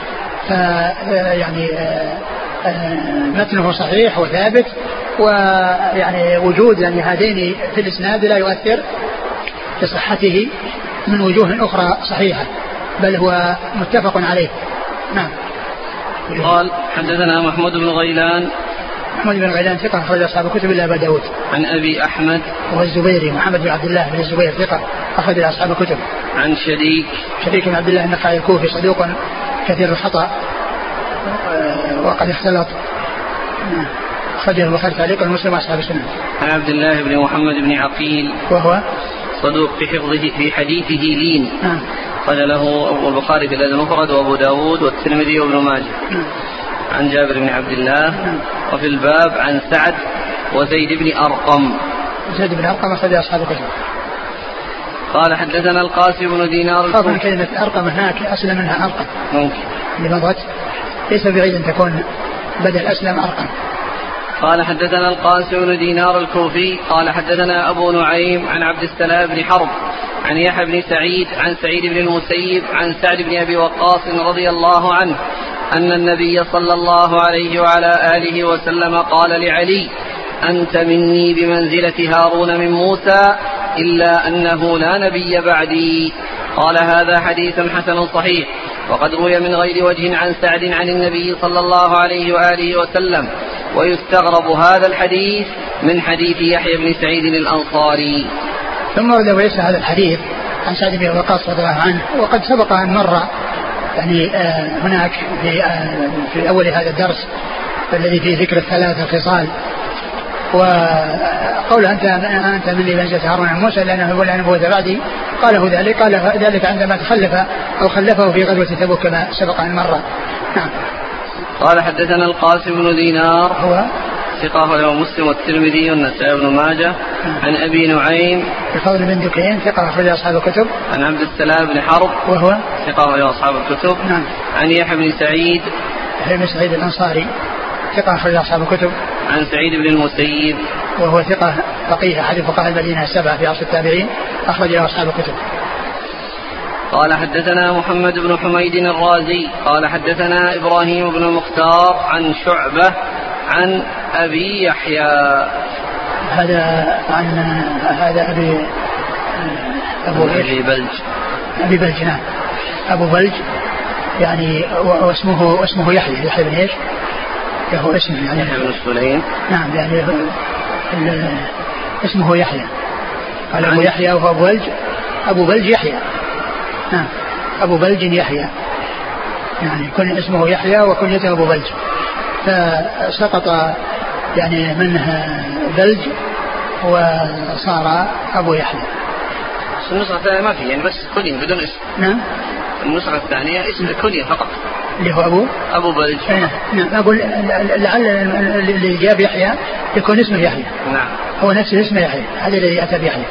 يعني متنه صحيح وثابت، ويعني وجود يعني هذين في الإسناد لا يؤثر في صحته من وجوه أخرى صحيحة، بل هو متفق عليه. نعم. قال حدثنا محمود بن غيلان. محمود بن غيلان ثقة أخرج أصحاب الكتب إلا أبا داود. عن أبي أحمد وهو الزبيري محمد بن عبد الله بن الزبير ثقة أخرج أصحاب الكتب. عن شريك شريك بن عبد الله النخعي الكوفي صدوق كثير الخطأ وقد اختلط، أخرجه البخاري تعليقا ومسلم وأصحاب السنة. عن عبد الله بن محمد بن عقيل وهو صدوق في حفظه في حديثه لين. نعم. قال له البخاري في الأدب المفرد وأبو داود والترمذي وابن ماجه. نعم. عن جابر بن عبد الله. نعم. وفي الباب عن سعد وزيد بن أرقم. زيد بن أرقم أخرج أصحاب الكتب. قال حدثنا القاسم بن دينار. طبعا كلمة أرقم هناك أسلم منها أرقم ممكن لمضت، ليس بعيد أن تكون بدل أسلم أرقم. قال حدثنا القاسم بن دينار الكوفي قال حدثنا أبو نعيم عن عبد السلام بن حرب عن يحيى بن سعيد عن سعيد بن المسيب عن سعد بن أبي وقاص رضي الله عنه أن النبي صلى الله عليه وعلى آله وسلم قال لعلي: أنت مني بمنزلة هارون من موسى إلا أنه لا نبي بعدي. قال هذا حديث حسن صحيح، وقد روي من غير وجه عن سعد عن النبي صلى الله عليه وآله وسلم، ويستغرب هذا الحديث من حديث يحيى بن سعيد الأنصاري. ثم ورد أبو عيسى هذا الحديث عن سعد بن وقاص رضي الله عنه، وقد سبق أن مر يعني آه هناك في, آه في أول هذا الدرس الذي فيه ذكر الثلاثة خصال. وقول أنت أنت مني بمنزلة هارون من موسى لأنه يقول أنا نبوة بعدي، قاله ذلك قال ذلك عندما تخلف أو خلفه في غزوة تبوك كما سبق أن مر. نعم. قال حدثنا القاسم بن دينار هو ثقة له مسلم والترمذي والنسائي بن ماجه. عن أبي نعيم الفضل بن دكين ثقة أخرج أصحاب الكتب. عن عبد السلام بن حرب وهو ثقة له أصحاب الكتب. نعم. عن يحيى بن سعيد يحيى بن سعيد الأنصاري ثقة أخرج أصحاب الكتب. عن سعيد بن المسيب وهو ثقة فقيه أحد فقهاء المدينة السبعة في عصر التابعين أخرج له أصحاب الكتب. قال حدثنا محمد بن حميد الرازي قال حدثنا إبراهيم بن المختار عن شعبة عن أبي يحيى. هذا عن هذا أبي أبو أبي بلج أبي بلج نعم أبو بلج يعني واسمه واسمه يحيى يحيى بن إيش؟ له اسم يعني يحيى بن سليم. نعم يعني اسمه يحيى. قال أبو يحيى وهو أبو بلج أبو بلج يحيى. نعم أبو بلج يحيى يعني كن اسمه يحيى وكنيته أبو بلج، فسقط يعني منه بلج وصار أبو يحيى. النسخة الثانية ما في يعني بس كنية بدون اسم. نعم. النسخة الثانية اسم كنية فقط. اللي هو أبو أبو بلج. نعم أقول لعل اللي جاب يحيى يكون اسمه يحيى. نعم. هو نفس اسمه يحيى، هذا الذي أتى بيحيى،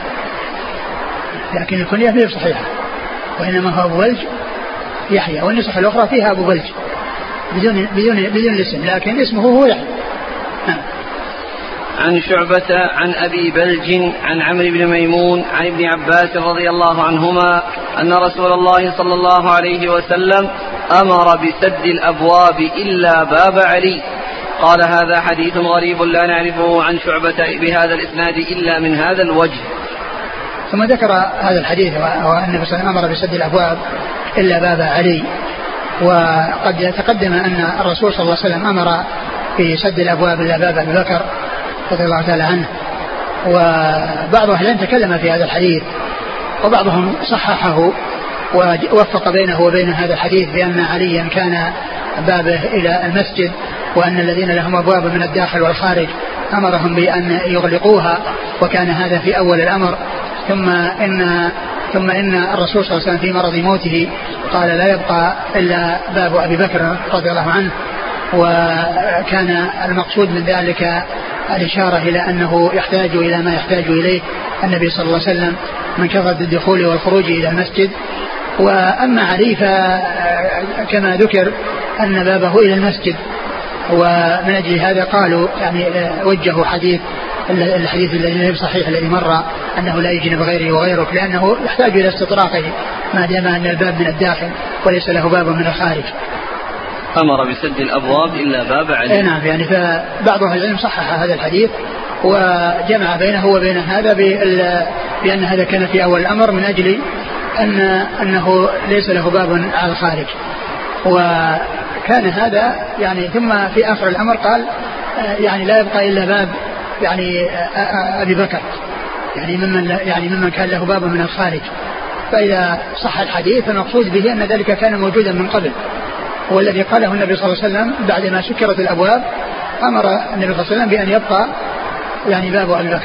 لكن الكنية فيه صحيحة، وإنما هو أبو بلج يحيى، والنسخة الأخرى فيها أبو بلج بدون بدون بدون الاسم، لكن اسمه هو يحيى. نعم. عن شعبة عن أبي بلج عن عمرو بن ميمون عن ابن عباس رضي الله عنهما أن رسول الله صلى الله عليه وسلم أمر بسد الأبواب إلا باب علي. قال هذا حديث غريب لا نعرفه عن شعبة بهذا الإسناد إلا من هذا الوجه. ثم ذكر هذا الحديث وأن النبي صلى الله عليه وسلم أمر بسد الأبواب إلا باب علي. وقد تقدم أن الرسول صلى الله عليه وسلم أمر بسد الأبواب إلا باب أبي بكر رضي الله تعالى عنه. وبعض أهل العلم تكلم في هذا الحديث، وبعضهم صححه ووفق بينه وبين هذا الحديث بأن عليا كان بابه إلى المسجد، وأن الذين لهم أبواب من الداخل والخارج أمرهم بأن يغلقوها، وكان هذا في أول الأمر. ثم إن ثم إن الرسول صلى الله عليه وسلم في مرض موته قال لا يبقى إلا باب أبي بكر رضي الله عنه، وكان المقصود من ذلك الإشارة إلى أنه يحتاج إلى ما يحتاج إليه النبي صلى الله عليه وسلم من كثرة الدخول والخروج إلى المسجد. وأما علي فكما ذكر أن بابه إلى المسجد، ومن أجل هذا قالوا يعني وجهوا حديث الحديث الذي صحيح الذي مر أنه لا يجنب غيره وغيرك، لأنه يحتاج إلى استطراقه ما دام أن الباب من الداخل وليس له باب من الخارج. أمر بسد الأبواب إلا باب علي. نعم، يعني فبعض أهل العلم صحح هذا الحديث وجمع بينه وبين هذا بأن هذا كان في أول الأمر من أجل أن أنه ليس له باب على الخارج، وكان هذا يعني ثم في آخر الأمر قال يعني لا يبقى إلا باب يعني أبي بكر، يعني ممن يعني ممن كان له باب من الخارج. فإذا صح الحديث فالمقصود به أن ذلك كان موجودا من قبل، والذي قاله النبي صلى الله عليه وسلم بعدما سكرت الأبواب أمر النبي صلى الله عليه وسلم بأن يبقى يعني باب أبي بكر.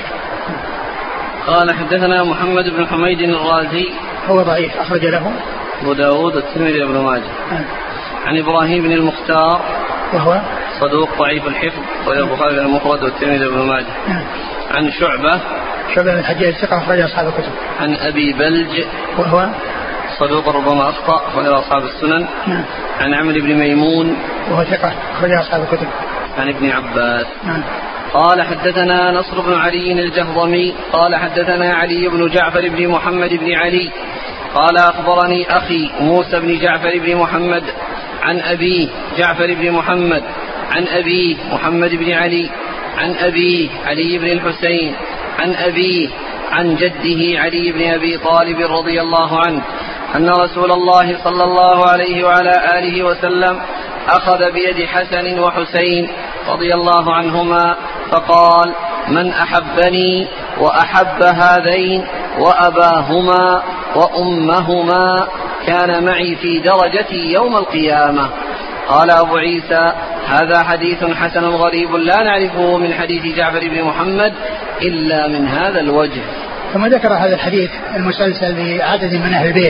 قال حدثنا محمد بن حميد الرازي هو ضعيف أخرج له أبو داود والترمذي وابن ماجه. آه. عن إبراهيم بن المختار وهو صدوق ضعيف الحفظ وله البخاري المفرد والترمذي وابن ماجه. آه. عن شعبة شعبة بن الحجاج ثقة أخرج أصحاب الكتب. عن أبي بلج وهو صدوق ربما أخطأ وله أصحاب السنن. آه. عن عمرو بن ميمون وهو ثقة أخرج أصحاب الكتب. عن ابن عباس. آه. قال حدثنا نصر بن علي الجهضمي قال حدثنا علي بن جعفر بن محمد بن علي قال أخبرني أخي موسى بن جعفر بن محمد عن أبيه جعفر بن محمد عن أبيه محمد بن علي عن أبيه علي بن الحسين عن أبيه عن جده علي بن أبي طالب رضي الله عنه أن رسول الله صلى الله عليه وعلى آله وسلم أخذ بيد حسن وحسين رضي الله عنهما فقال من أحبني وأحب هذين وأباهما وأمهما كان معي في درجتي يوم القيامة. قال أبو عيسى هذا حديث حسن غريب لا نعرفه من حديث جعفر بن محمد إلا من هذا الوجه. ثم ذكر هذا الحديث المسلسل بعدد من أهل البيت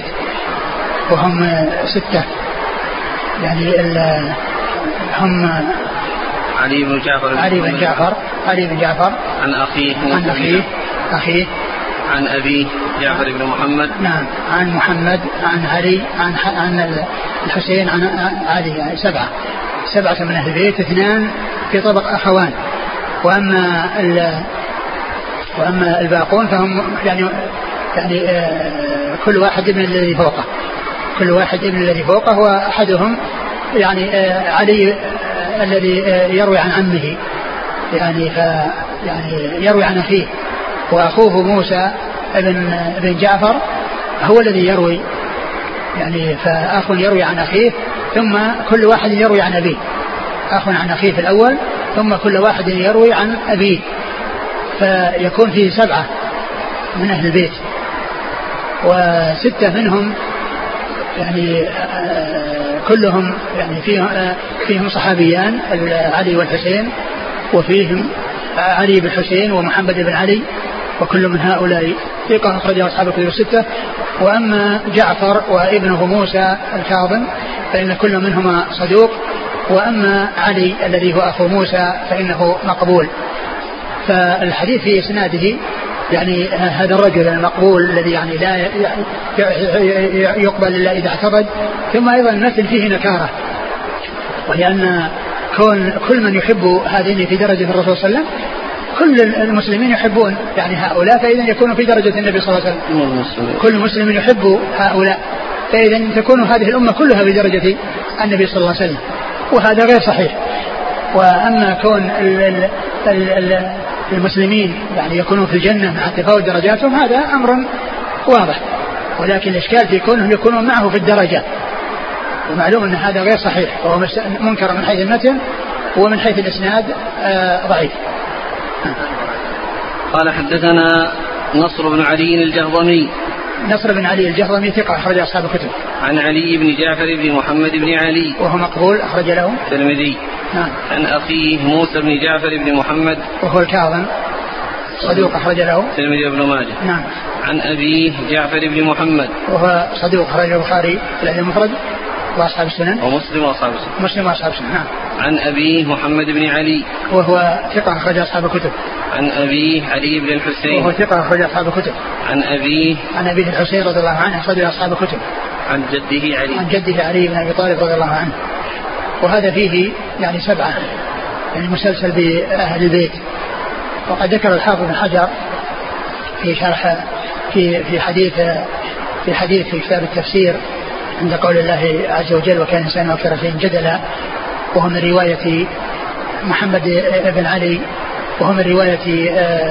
وهم ستة، يعني هم علي بن جعفر علي بن جعفر علي بن جعفر عن أخيه عن أخيه أخيه عن أبيه جعفر بن محمد نعم عن محمد عن علي عن عن الحسين عن علي، يعني سبعة سبعة من أهل البيت، اثنان في طبق أخوان، وأما وأما الباقون فهم يعني يعني آه كل واحد ابن الذي فوقه كل واحد ابن الذي فوقه وأحدهم يعني آه علي آه الذي آه يروي عن عمه، يعني ف يعني يروي عن أخيه، وأخوه موسى ابن ابن جعفر هو الذي يروي، يعني فأخ يروي عن أخيه ثم كل واحد يروي عن أبيه، أخ عن أخيه في الأول ثم كل واحد يروي عن أبيه، فيكون فيه سبعة من أهل البيت، وستة منهم يعني كلهم يعني فيهم فيهم صحابيان علي والحسين، وفيهم علي بن حسين ومحمد بن علي، وكل من هؤلاء ثقة أخرجه أصحاب الكتب الستة. وأما جعفر وابنه موسى الكاظم فإن كل منهما صدوق. وأما علي الذي هو أخو موسى فإنه مقبول. فالحديث في إسناده يعني هذا الرجل المقبول الذي يعني لا يقبل إلا إذا اعتقد. ثم أيضا المثل فيه نكارة، ولأن كون كل من يحب هذين في درجة الرسول صلى الله عليه وسلم كل المسلمين يحبون يعني هؤلاء، فإذا يكونوا في درجة النبي صلى الله عليه وسلم. كل مسلم يحب هؤلاء، فإذا تكون هذه الأمة كلها في درجة النبي صلى الله عليه وسلم، وهذا غير صحيح. وأما كون المسلمين يعني يكونوا في الجنة مع تفاوت درجاتهم هذا أمر واضح، ولكن الإشكال في كونهم يكونون معه في الدرجة، ومعلوم أن هذا غير صحيح، وهو منكر من حيث المتن ومن حيث الإسناد ضعيف. قال حدثنا نصر بن علي الجهضمي. نصر بن علي الجهضمي ثقة أخرج أصحاب الكتب. عن علي بن جعفر بن محمد بن علي وهو مقبول أخرج له الترمذي. نعم. عن أخيه موسى بن جعفر بن محمد وهو الكاظم صدوق أخرج له الترمذي وابن ماجه. نعم. عن أبيه جعفر بن محمد وهو صدوق أخرج البخاري في الأدب المفرد وأصحاب السنن ومسلم وأصحاب السنن. مسلم وأصحاب السنن. نعم. عن أبيه محمد بن علي وهو ثقة أخرج أصحاب الكتب. عن أبيه علي بن الحسين وهو ثقة أخرج أصحاب الكتب. عن أبيه عن أبيه الحسين رضي الله عنه أخرج أصحاب الكتب. عن جده علي عن جده علي بن أبي طالب رضي الله عنه. وهذا فيه يعني سبعة يعني مسلسل بأهل البيت. وقد ذكر الحافظ بن حجر في شرح في في حديث في حديث في كتاب التفسير عند قول الله عز وجل وكان الإنسان أكثر شيء جدلا، وهو من رواية محمد بن علي، وهو من رواية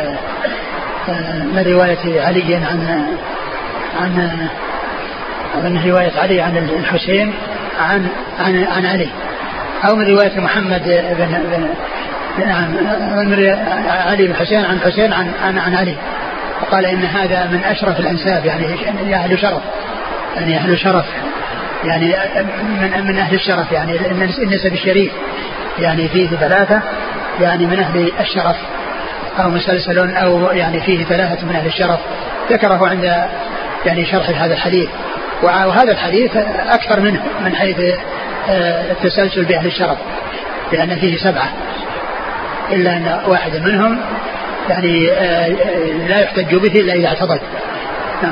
من رواية علي عن عن من رواية علي عن الحسين عن عن عن علي، أو من رواية محمد بن بن نعم من علي بن حسين عن حسين عن عن, عن علي. وقال إن هذا من أشرف الأنساب يعني أهل شرف يعني أهل شرف يعني من من أهل الشرف يعني النسب الشريف يعني فيه ثلاثة يعني من أهل الشرف أو مسلسل أو يعني فيه ثلاثة من أهل الشرف ذكره عند يعني شرح هذا الحديث. وهذا الحديث أكثر منه من حيث التسلسل بأهل الشرف لأن فيه سبعة إلا أن واحد منهم يعني لا يحتج به إلا إذا اعتضد. نعم.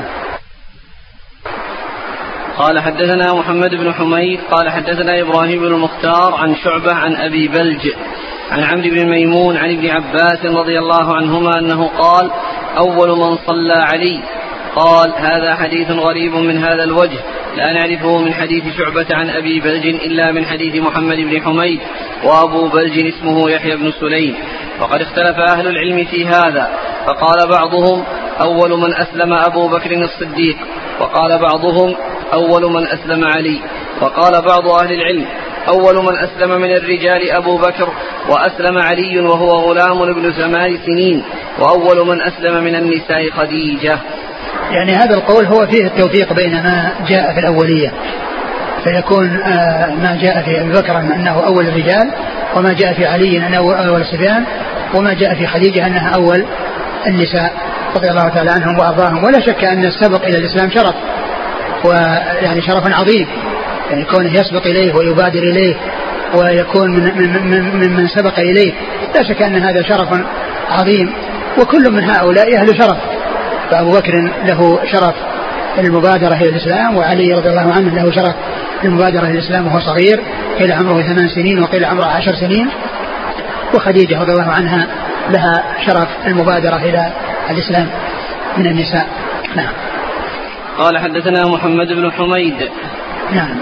قال حدثنا محمد بن حميد قال حدثنا إبراهيم بن المختار عن شعبة عن أبي بلج عن عمرو بن ميمون عن ابن عباس رضي الله عنهما أنه قال أول من صلى علي. قال هذا حديث غريب من هذا الوجه لا نعرفه من حديث شعبة عن أبي بلج إلا من حديث محمد بن حميد، وأبو بلج اسمه يحيى بن سليم. وقد اختلف أهل العلم في هذا، فقال بعضهم أول من أسلم أبو بكر الصديق، وقال بعضهم أول من أسلم علي، وقال بعض أهل العلم أول من أسلم من الرجال أبو بكر وأسلم علي وهو غلام ابن ثمان سنين، وأول من أسلم من النساء خديجة. يعني هذا القول هو فيه التوفيق بين ما جاء في الأولية، فيكون ما جاء في أبي بكر أنه أول الرجال، وما جاء في علي أنه أول الصبيان، وما جاء في خديجة أنها أول النساء رضي الله تعالى عنهم وأرضاهم. ولا شك أن السبق إلى الإسلام شرف، ويعني شرف عظيم يعني كونه يسبق إليه ويبادر إليه ويكون من من من, من, من سبق إليه. لا شك أن هذا شرف عظيم، وكل من هؤلاء أهل شرف. فأبو بكر له شرف المبادرة إلى الإسلام، وعلي رضي الله عنه له شرف المبادرة إلى الإسلام وهو صغير، قيل عمره ثمان سنين وقيل عمره عشر سنين. وخديجة رضي الله عنها لها شرف المبادرة إلى الإسلام من النساء. نعم. قال حدثنا محمد بن حميد. نعم.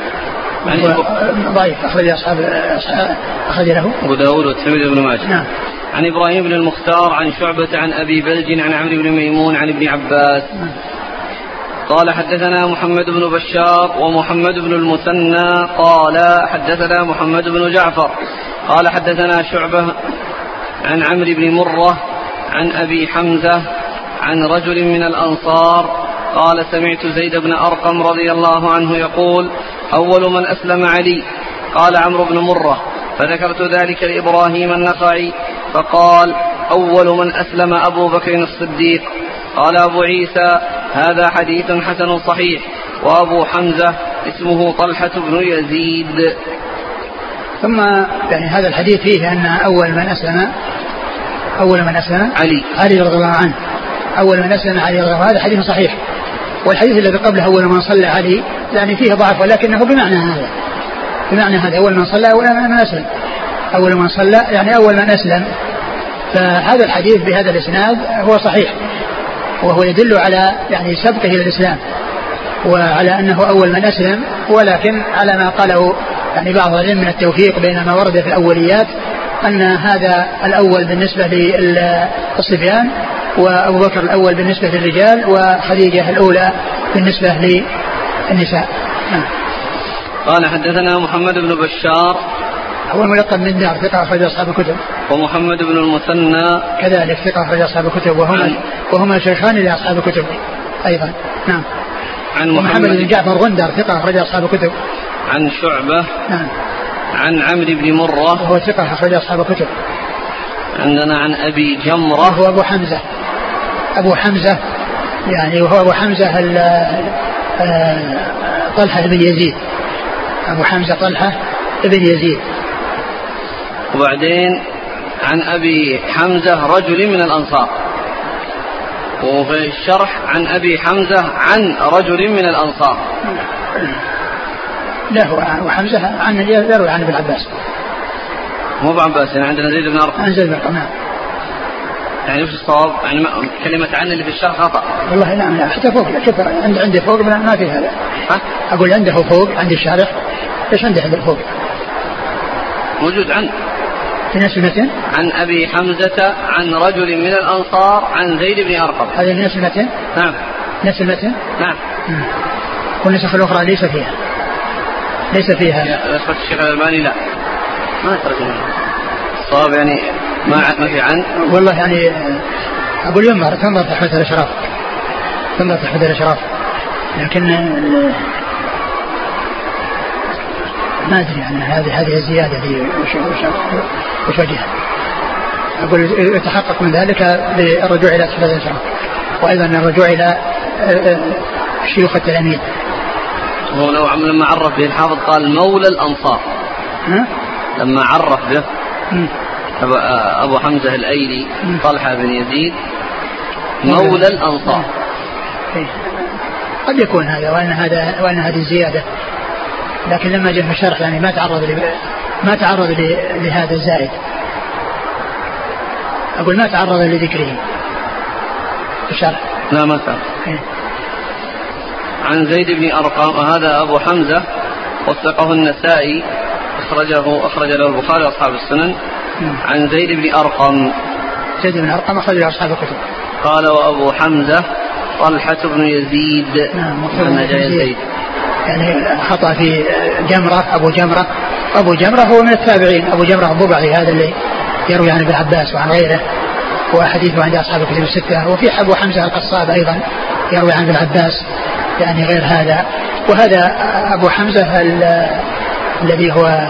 ضعيف أخرج أصحاب أخرج له أبو داود والترمذي وابن ماجه. نعم. عن إبراهيم بن المختار عن شعبة عن أبي بلج عن عمرو بن ميمون عن ابن عباس. نعم. قال حدثنا محمد بن بشار ومحمد بن المثنى قال حدثنا محمد بن جعفر قال حدثنا شعبة عن عمرو بن مرة عن أبي حمزة عن رجل من الأنصار قال سمعت زيد بن أرقم رضي الله عنه يقول أول من أسلم علي. قال عمرو بن مرة فذكرت ذلك لإبراهيم النخعي فقال أول من أسلم أبو بكر الصديق. قال أبو عيسى هذا حديث حسن صحيح. وأبو حمزة اسمه طلحة بن يزيد. ثم يعني هذا الحديث فيه أن أول من أسلم أول من أسلم علي علي رضي الله عنه. أول من أسلم علي رضي الله عنه. هذا حديث صحيح. والحديث الذي قبله أول من صلى علي يعني فيه ضعف ولكنه بمعنى هذا بمعنى هذا أول من صلى أول من أسلم أول من صلى يعني أول من أسلم. فهذا الحديث بهذا الإسناد هو صحيح وهو يدل على يعني سبقه إلى الإسلام وعلى أنه أول من أسلم ولكن على ما قاله يعني بعض العلم من التوفيق بين ما ورد في الأوليات أن هذا الأول بالنسبة للصبيان وأبو بكر الأول بالنسبة للرجال وخديجة الأولى بالنسبة للنساء. قال حدثنا محمد بن بشار هو ملقب من دار ثقة أخرج أصحاب الكتب. ومحمد بن المثنى كذلك ثقة أخرج أصحاب الكتب وهما وهما شيخان لأصحاب الكتب أيضا. نعم. عن محمد بن جعفر غندر ثقة أخرج أصحاب الكتب. عن شعبة. نعم. عن عمرو بن مرة وهو ثقة أخرج أصحاب الكتب. عندنا عن أبي جمرة وهو أبو حمزة أبو حمزة يعني وهو أبو حمزة طلحة بن يزيد أبو حمزة طلحة بن يزيد. وبعدين عن أبي حمزة رجل من الأنصار. وفي الشرح عن أبي حمزة عن رجل من الأنصار. لا هو أبو حمزة عن يروي عن ابن عباس مو ابن عباس يعني عندنا زيد بن أرقم. عن زيد بن أرقم. نعم. يعني وش الصواب؟ يعني كلمة عن اللي في الشرح خطأ. والله نعم لا حتى فوق شوف عند عندي فوق ما في هذا. أقول عنده فوق عندي الشارح إيش عنده عند الفوق؟ موجود عن في نفس المتن عن أبي حمزة عن رجل من الأنصار عن زيد بن أرقم. هذا في نفس المتن؟ نعم. نفس المتن؟ نعم. والنسخ الأخرى ليس فيها ليس فيها نسخة الشيخ الألباني لا ما ترجمة صواب يعني ما ما في عن. والله يعني أقول ينظر تنظر تحت الأشراف تنظر تحت الأشراف لكن ما أدري يعني هذه هذه الزيادة دي وش وش وش وجهها. أقول يتحقق من ذلك بالرجوع إلى تحت الأشراف وأيضا الرجوع إلى شيوخ التلاميذ. هو لو لما عرف به الحافظ قال مولى الأنصار ها؟ لما عرف به أبو حمزة الأيلي طلحة بن يزيد مولى الأنصار. قد يكون هذا وأن هذا وأن هذه الزيادة لكن لما جاء في الشرح يعني ما تعرض ما تعرض لهذا الزائد. أقول ما تعرض لذكره في الشرح. لا ما تعرض. عن زيد بن أرقم وهذا أبو حمزة وثقه النسائي أخرجه أخرج له البخاري وأصحاب السنن. عن زيد بن أرقم زيد بن أرقم أخرج له أصحاب الكتب. قال وأبو حمزة طلحة بن يزيد. نعم. زيد يعني خطأ في جمرة أبو جمرة أبو جمرة هو من التابعين. أبو جمرة الضبعي هذا اللي يروي عن ابن عباس وعن غيره وحديثه عند أصحاب الكتب الستة. وفي أبو حمزة القصاب أيضا يروي عن ابن عباس يعني غير هذا. وهذا أبو حمزة الذي هو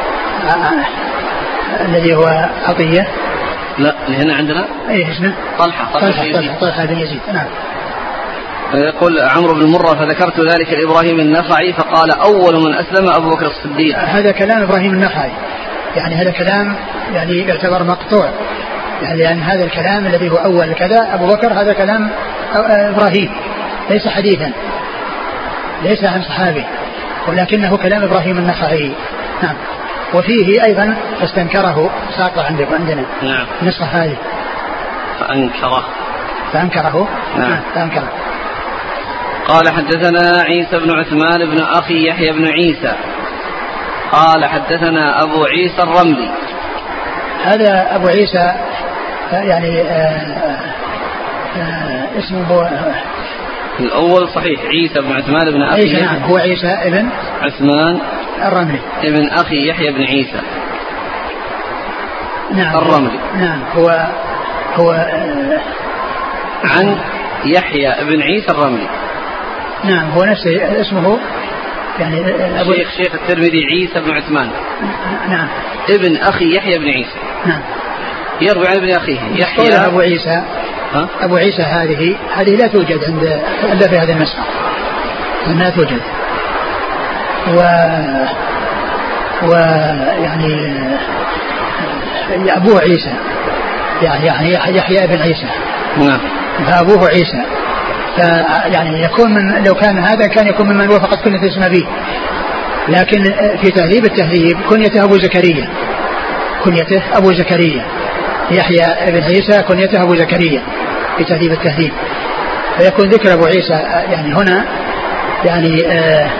الذي هو عطية. لا هنا عندنا ايه اسمه طلحة طلحة طلحة, طلحة بن يزيد. نعم. يقول عمرو بن مرة فذكرت ذلك لإبراهيم النخعي فقال أول من أسلم أبو بكر الصديق. هذا كلام إبراهيم النخعي يعني هذا كلام يعني يعتبر مقطوع يعني لأن هذا الكلام الذي هو أول كذا أبو بكر هذا كلام إبراهيم ليس حديثا ليس عن صحابي ولكنه كلام إبراهيم النخعي. نعم. وفيه أيضا فاستنكره ساقط عندكم عندنا. نعم. نسخة هذه فأنكره فأنكره. نعم. فأنكره. قال حدثنا عيسى بن عثمان بن أخي يحيى بن عيسى قال حدثنا أبو عيسى الرملي. هذا أبو عيسى يعني آآ آآ اسمه الأول صحيح عيسى بن عثمان بن أخي. نعم هو عيسى ابن عثمان الرملي ابن أخي يحيى بن عيسى. نعم الرملي. نعم هو هو عن يحيى بن عيسى الرملي. نعم هو نفسه اسمه يعني أبو شيخ شيخ الترمذي عيسى بن عثمان. نعم. ابن أخي يحيى بن عيسى. نعم. يروي عن ابن أخيه يحيى. أبو عيسى ها؟ أبو عيسى هذه هذه لا توجد عند إلا في هذه النسخة، لا توجد. و ويعني أبوه عيسى يعني يحيى بن عيسى، نعم، فأبوه عيسى، فيعني يكون من لو كان هذا كان يكون ممن وافقت كنية اسم أبيه، لكن في تهذيب التهذيب كنيته أبو زكريا، كنيته أبو زكريا يحيى بن عيسى كنيته أبو زكريا في تهذيب التهذيب، فيكون ذكر أبو عيسى يعني هنا يعني آآ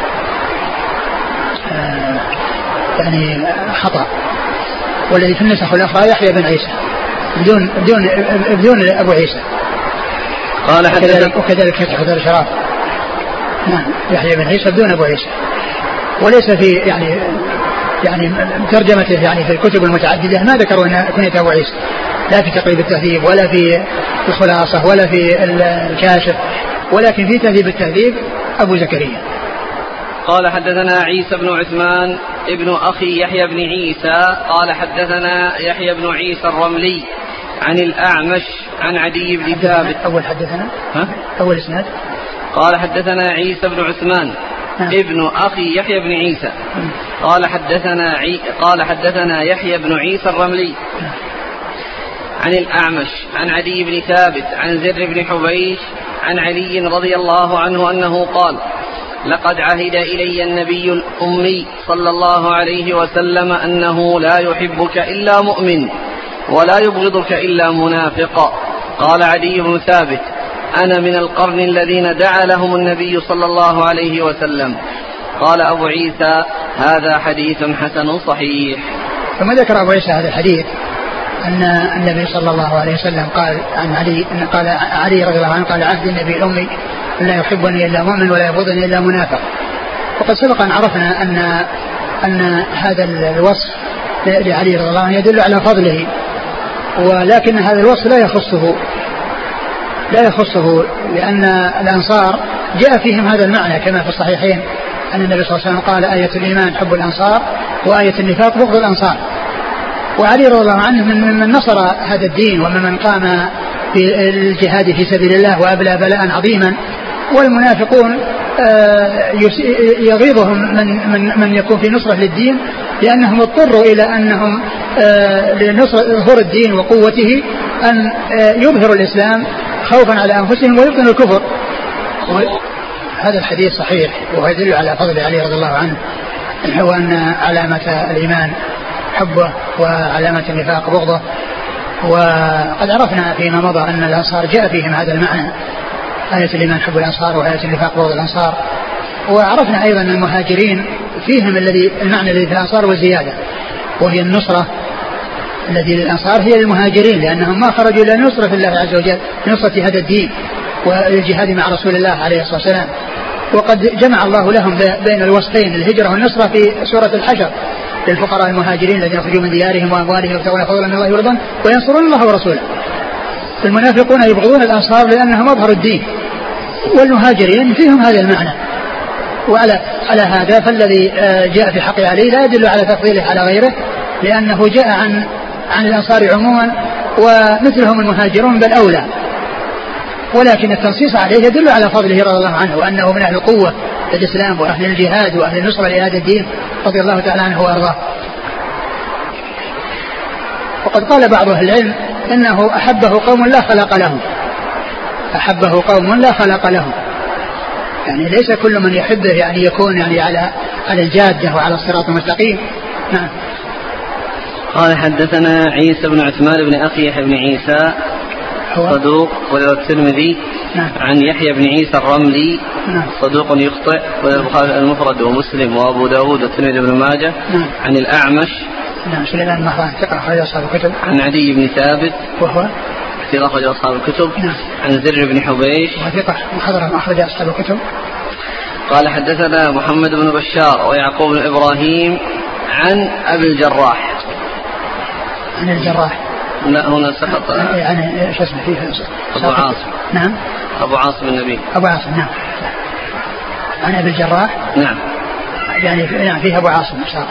آآ يعني خطأ، والذي في النسخ الأخرى يحيى بن عيسى بدون بدون بدون أبو عيسى. قال وكذلك وكذلك فتح دار الشراب، نعم، يحيى بن عيسى بدون أبو عيسى، وليس في يعني يعني ترجمته يعني في الكتب المتعددة ما ذكروا أن كنية أبو عيسى، لا في تقريب التهذيب ولا في الخلاصة ولا في الكاشف، ولكن في تهذيب التهذيب أبو زكريا. قال حدثنا عيسى بن عثمان ابن أخي يحيى بن عيسى قال حدثنا يحيى بن عيسى الرملي عن الأعمش عن عدي بن ثابت. أول حدثنا ها؟ أول إسناد. قال حدثنا عيسى بن عثمان ابن أخي يحيى بن عيسى قال حدثنا عي... قال حدثنا يحيى بن عيسى الرملي عن الأعمش عن عدي بن ثابت عن زر بن حبيش عن علي رضي الله عنه أنه قال: لقد عهد إلي النبي الأمي صلى الله عليه وسلم أنه لا يحبك إلا مؤمن ولا يبغضك إلا منافق. قال عدي بن ثابت: أنا من القرن الذين دعا لهم النبي صلى الله عليه وسلم. قال أبو عيسى: هذا حديث حسن صحيح. ثم ذكر أبو عيسى هذا الحديث أن النبي صلى الله عليه وسلم قال عن علي أن قال علي رضي الله عنه قال: عهد النبي الأمي لا يحبني إلا مؤمن ولا يبغضني إلا منافق. وقد سبق أن عرفنا أن أن هذا الوصف لعلي رضي الله عنه يدل على فضله، ولكن هذا الوصف لا يخصه لا يخصه لأن الأنصار جاء فيهم هذا المعنى كما في الصحيحين أن النبي صلى الله عليه وسلم قال: آية الإيمان حب الأنصار وآية النفاق بغض الأنصار. وعلي رضي الله عنه من من نصر هذا الدين ومن قام بالجهاد في سبيل الله وأبلى بلاء عظيما. والمنافقون يغيظهم من, من, من يكون في نصرة للدين لأنهم اضطروا إلى أنهم لنصر ظهور الدين وقوته أن يظهروا الإسلام خوفا على أنفسهم ويبطنوا الكفر. هذا الحديث صحيح ويدل على فضل علي رضي الله عنه، هو أن علامة الإيمان حبه وعلامة النفاق بغضه. وقد عرفنا فيما مضى أن الأنصار جاء فيهم هذا المعنى، آية الإيمان حب الأنصار وآية النفاق بغض الأنصار. وعرفنا أيضا أن المهاجرين فيهم الذي المعنى الذي في الأنصار والزيادة، وهي النصرة الذي للأنصار هي المهاجرين، لأنهم ما خرجوا إلى نصرة الله عز وجل نصرة هذا الدين والجهاد مع رسول الله عليه الصلاة والسلام. وقد جمع الله لهم بين الوصفين الهجرة والنصرة في سورة الحشر للفقراء المهاجرين الذين يخرجون من ديارهم وأموالهم يبتغون فضلا من الله ورضوانه وينصرون الله ورسوله. المنافقون يبغضون الأنصار لأنهم أظهروا الدين، والمهاجرين فيهم هذا المعنى. وعلى على هذا فالذي جاء في حق علي لا يدل على تفضيله على غيره، لأنه جاء عن عن الأنصار عموما ومثلهم المهاجرون بل أولى، ولكن التنصيص عليه يدل على فضله رضي الله عنه وأنه من أهل القوة الإسلام وأهل الجهاد وأهل النصرة لهذا الدين رضي الله تعالى عنه وأرضاه. وقد قال بعض أهل العلم إنه أحبه قوم لا خلق لهم، أحبه قوم لا خلق لهم، يعني ليس كل من يحبه يعني يكون يعني على على الجادة وعلى الصراط المستقيم. نعم. قال حدثنا عيسى بن عثمان بن أخي يحيى بن عيسى صدوق وله الترمذي. نعم. عن يحيى بن عيسى الرملي. نعم. صدوق يخطئ وله البخاري المفرد ومسلم وأبو داود والترمذي بن ماجه. نعم. عن الأعمش. نعم. سليمان مهران ثقة أخرج أصحاب الكتب. عن عدي بن ثابت وهو ثقة أخرج أصحاب الكتب. نعم. عن زر بن حبيش وثقة محضر أخرج أصحاب الكتب. قال حدثنا محمد بن بشار ويعقوب بن إبراهيم عن أبي الجراح. عن الجراح. لا هنا سقط يعني شو اسمه فيه أبو عاصم. نعم. أبو عاصم النبي. أبو عاصم. نعم. عن أبي الجراح. نعم. يعني يعني فيه أبو عاصم سقط.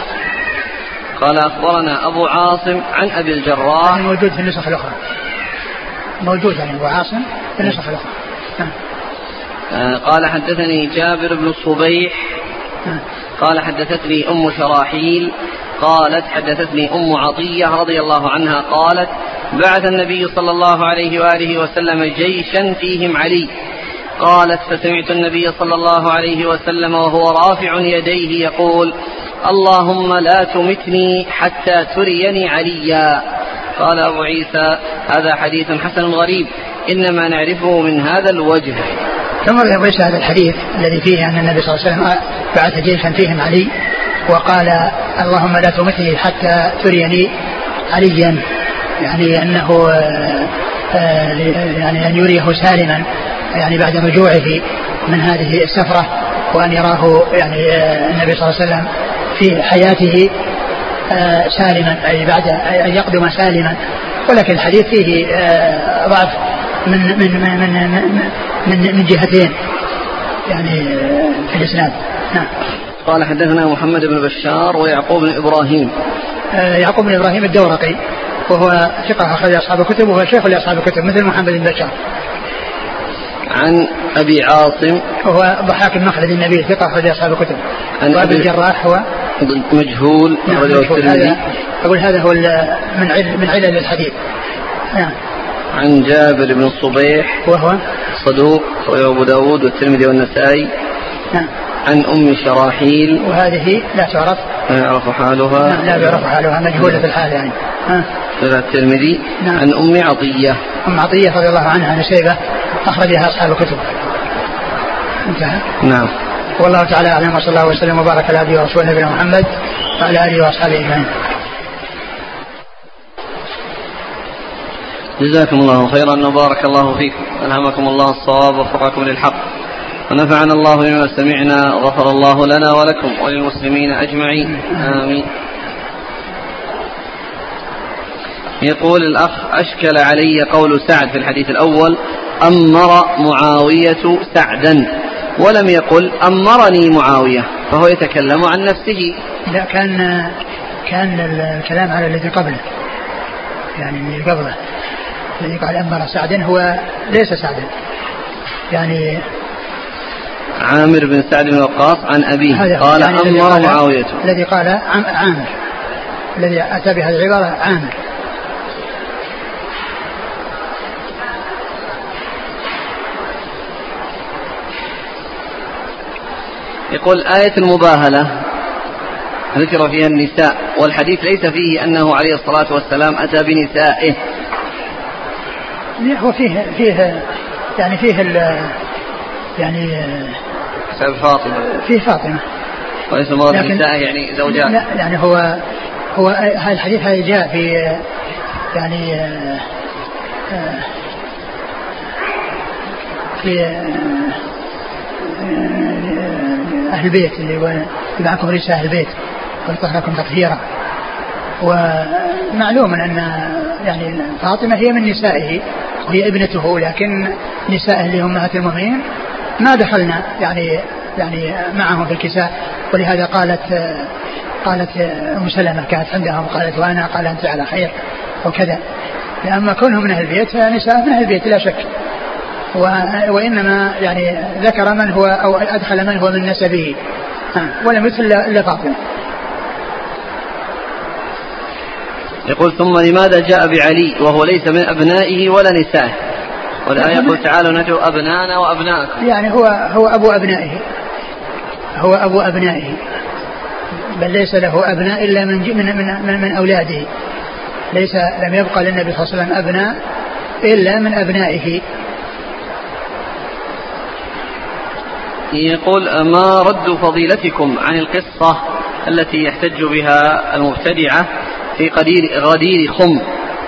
قال أخبرنا أبو عاصم عن أبي الجراح. يعني موجود في النسخ الأخرى. موجود يعني وعاصم في النسخ الأخرى. آه قال حدثني جابر بن الصبيح قال حدثتني أم شراحيل قالت حدثتني أم عطية رضي الله عنها قالت بعث النبي صلى الله عليه وآله وسلم جيشا فيهم علي. قالت فسمعت النبي صلى الله عليه وسلم وهو رافع يديه يقول اللهم لا تمتني حتى تريني عليا. قال أبو عيسى هذا حديث حسن غريب إنما نعرفه من هذا الوجه. ثم يروي هذا الحديث الذي فيه أن النبي صلى الله عليه وسلم بعث جيشا فيهم علي وقال اللهم لا تمتني حتى تريني عليا، يعني أنه يعني أن يريه سالما يعني بعد رجوعه من هذه السفرة، وأن يراه يعني النبي صلى الله عليه وسلم في حياته سالما أي بعد أن يقدم سالما. ولكن الحديث فيه ضعف من من من من من, من جهتين يعني في الإسناد. نعم. قال حدثنا محمد بن بشار ويعقوب بن إبراهيم. يعقوب بن إبراهيم الدورقي وهو ثقة أخرج أصحاب الكتب وهو شيخ لأصحاب الكتب مثل محمد بن بشار. عن أبي عاصم وهو ضحاك بن مخلد النبي ثقة أخرج أصحاب الكتب. وأبي الجراح هو مجهول. نعم مجهول. أقول هذا هو من علل من علل الحديث. نعم. عن جابر بن الصبيح وهو صدوق وأبو داود والترمذي والنسائي. نعم. عن أم شراحيل وهذه لا تعرف لا يعرف حالها. نعم لا يعرف حالها مجهولة في الحال يعني. إلى الترمذي. نعم. عن أم عطية أم عطية رضي الله عنها نسيبة أخرجها أصحاب الكتب. انتهى. نعم. والله تعالى أعلم وصلى الله وسلم وبارك على عبده ورسوله نبينا محمد وعلى آله وأصحابه أجمعين. جزاكم الله خيرا وبارك الله فيكم، ألهمكم الله الصواب ووفقكم للحق، ونفعنا الله بما سمعنا وغفر الله لنا ولكم وللمسلمين أجمعين آمين. يقول الأخ أشكل علي قول سعد في الحديث الأول أمر معاوية سعدا ولم يقل أمرني معاوية، فهو يتكلم عن نفسه. لا كان كان الكلام على الذي قبله يعني الذي قبله الذي قال أمر سعدا هو ليس سعدا يعني عامر بن سعد بن وقاص عن أبيه قال يعني أمر معاوية. الذي قال عامر الذي أتى بهذه العبارة عامر. يقول آية المباهلة ذكر فيها النساء والحديث ليس فيه أنه عليه الصلاة والسلام أتى بنسائه. هو فيه فيه يعني فيه ال يعني فاطمة فيه فاطمة وليس مراد نسائه يعني زوجات. لا يعني هو هو هذا الحديث هذا جاء في يعني في أهل البيت اللي معكم رجال أهل البيت ويطهركم تطهيرا. ومعلوم أن يعني فاطمة هي من نسائه وهي ابنته، لكن نسائه اللي هم أمهات المؤمنين ما دخلنا يعني يعني معهم في الكساء، ولهذا قالت قالت أم سلمة كانت عندها وقالت وأنا قال أنت على خير وكذا. لأما كونهم من أهل البيت فنساء من أهل البيت لا شك، وإنما يعني ذكر من هو أو أدخل من هو من نسبه ولم يدخل إلا فاطمة. يقول ثم لماذا جاء بعلي وهو ليس من أبنائه ولا نسائه؟ والآية يقول تعالوا ندعو أبنانا وأبناءكم، يعني هو هو أبو أبنائه هو أبو أبنائه بل ليس له أبناء إلا من من من, من أولاده. ليس لم يبقى للنبي صلى الله عليه وسلم أبناء إلا من أبنائه. يقول ما رد فضيلتكم عن القصة التي يحتج بها المبتدعة في قدير غدير خم؟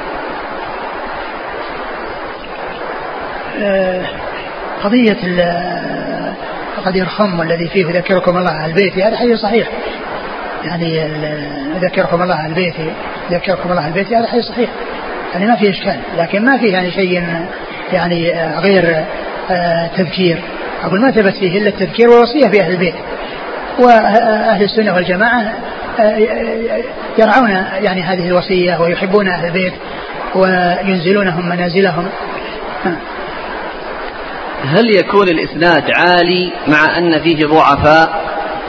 قضية غدير خم الذي فيه ذكركم الله على البيت هذا حديث صحيح، يعني ذكركم الله على البيت ذكركم الله على البيت هذا حديث صحيح، يعني ما فيه إشكال، لكن ما فيه يعني شيء يعني غير تذكير. أقول ما ثبت فيه إلا التذكير ووصية بأهل البيت، وأهل السنة والجماعة يرعون يعني هذه الوصية ويحبون أهل البيت وينزلونهم منازلهم هل يكون الإسناد عالي مع أن فيه ضعفاء؟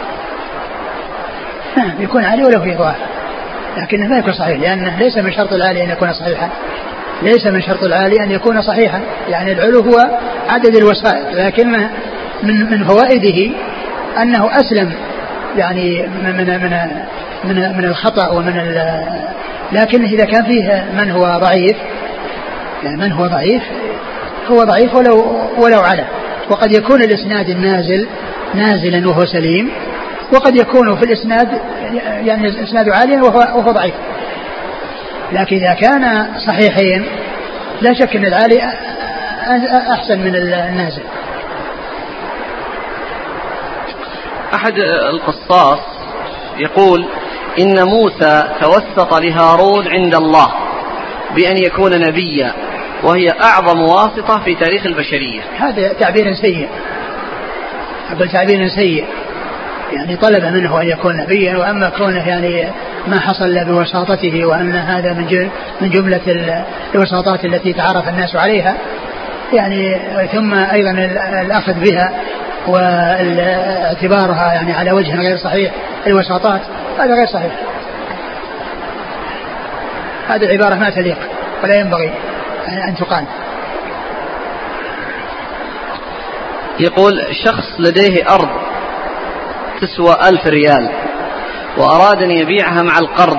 نعم يكون عالي ولو فيه ضعف، لكنه ما يكون صحيح، لأنه ليس من شرط العالي أن يكون صحيحا، ليس من شرط العالي أن يكون صحيحا، يعني العلو هو عدد الوسائل، لكن من من فوائده أنه أسلم يعني من من من من الخطأ ومن لكن إذا كان فيه من هو ضعيف، يعني من هو ضعيف هو ضعيف ولو ولو على، وقد يكون الإسناد النازل نازلا وهو سليم، وقد يكون في الإسناد يعني الإسناد عاليا وهو, وهو ضعيف. لكن إذا كان صحيحين لا شك أن العالي أحسن من النازل. أحد القصاص يقول إن موسى توسط لهارون عند الله بأن يكون نبيا، وهي أعظم واسطة في تاريخ البشرية. هذا تعبير سيء، هذا تعبير سيء، يعني طلب منه أن يكون نبيا، وأما كونه يعني ما حصل بوساطته، وأن هذا من من جملة الوساطات التي تعرف الناس عليها، يعني ثم أيضا الأخذ بها واعتبارها يعني على وجه غير صحيح الوساطات، هذا غير صحيح، هذه العبارة ما تليق ولا ينبغي أن تقال. يقول شخص لديه أرض تسوى ألف ريال وأراد أن يبيعها مع القرض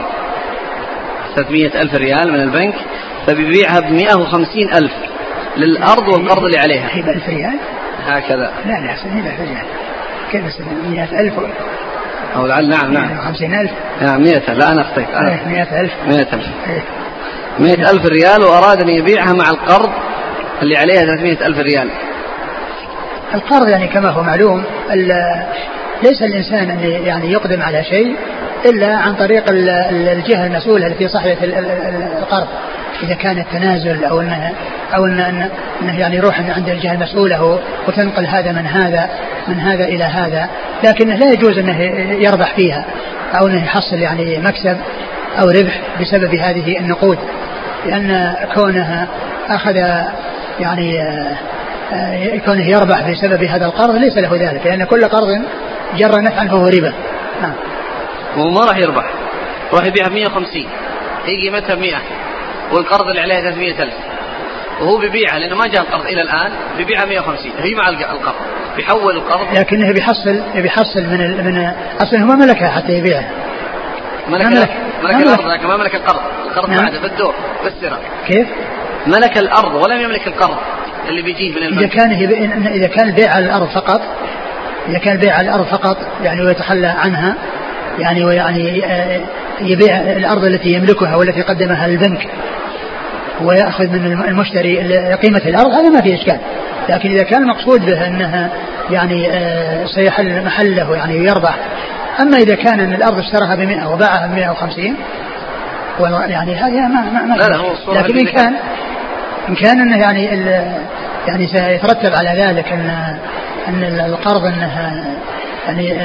ستمائة ألف ريال من البنك، فبيبيعها بمئة وخمسين ألف للأرض والقرض اللي عليها. هي بألف ريال هكذا؟ لا لا هي بألف ريال، كيف مئة ألف أو لعل نعم نعم خمسين ألف نعم مئة، لا أنا أخطيت مئة ألف مئة ألف مئة ألف ريال، وأراد أن يبيعها مع القرض اللي عليها ثلاثمائة ألف ريال. القرض يعني كما هو معلوم ليس الإنسان أن يعني يقدم على شيء إلا عن طريق الجهة المسؤولة التي صاحبة القرض، إذا كان التنازل أو أنه أو أنه, إنه يعني يروح عند الجهة المسؤولة وتنقل هذا من هذا من هذا إلى هذا، لكنه لا يجوز أنه يربح فيها أو أنه يحصل يعني مكسب أو ربح بسبب هذه النقود، لأن كونها أخذ يعني كونه يربح بسبب هذا القرض ليس له ذلك، لأن كل قرض جر نفعا فهو ربا. نعم. وما راح يربح، راح يبيعها مئة وخمسين، هي قيمتها مئة والقرض اللي عليها ثلاثمائة ألف، وهو بيبيعها لأنه ما جاء القرض إلى الآن، بيبيعها مئة وخمسين هي مع القرض، بيحول القرض، لكنه بيحصل بيحصل من من أصله ما ملكها حتى يبيعها. ملك ملك, ملك الأرض لكن ما ملك القرض، القرض نعم. بعده بالدور بالسرعة. كيف؟ ملك الأرض ولم يملك القرض اللي بيجيه من البنك. إذا كان إذا كان البيع على الأرض فقط، إذا كان البيع على الأرض فقط يعني ويتخلى عنها، يعني ويعني يبيع الأرض التي يملكها والتي قدمها للبنك ويأخذ من المشتري قيمة الأرض، هذا ما فيه إشكال. لكن إذا كان المقصود به أنها يعني سيحل محله يعني يربح، أما إذا كان أن الأرض اشتراها بمئة وباعها بمئة وخمسين يعني هذا ما ما, ما لا لا هو لكن إن كان إن كان أنه يعني يعني سيترتب على ذلك أن أن القرض أنها يعني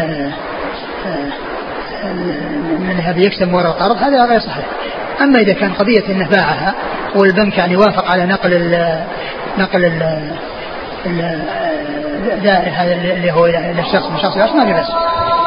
أنها بيكسب وراء القرض، هذا غير صحيح. أما إذا كان قضية أنه باعها والبنك يعني وافق على نقل ال نقل ال هذا اللي هو للشخص من شخص لآخر ما في بس.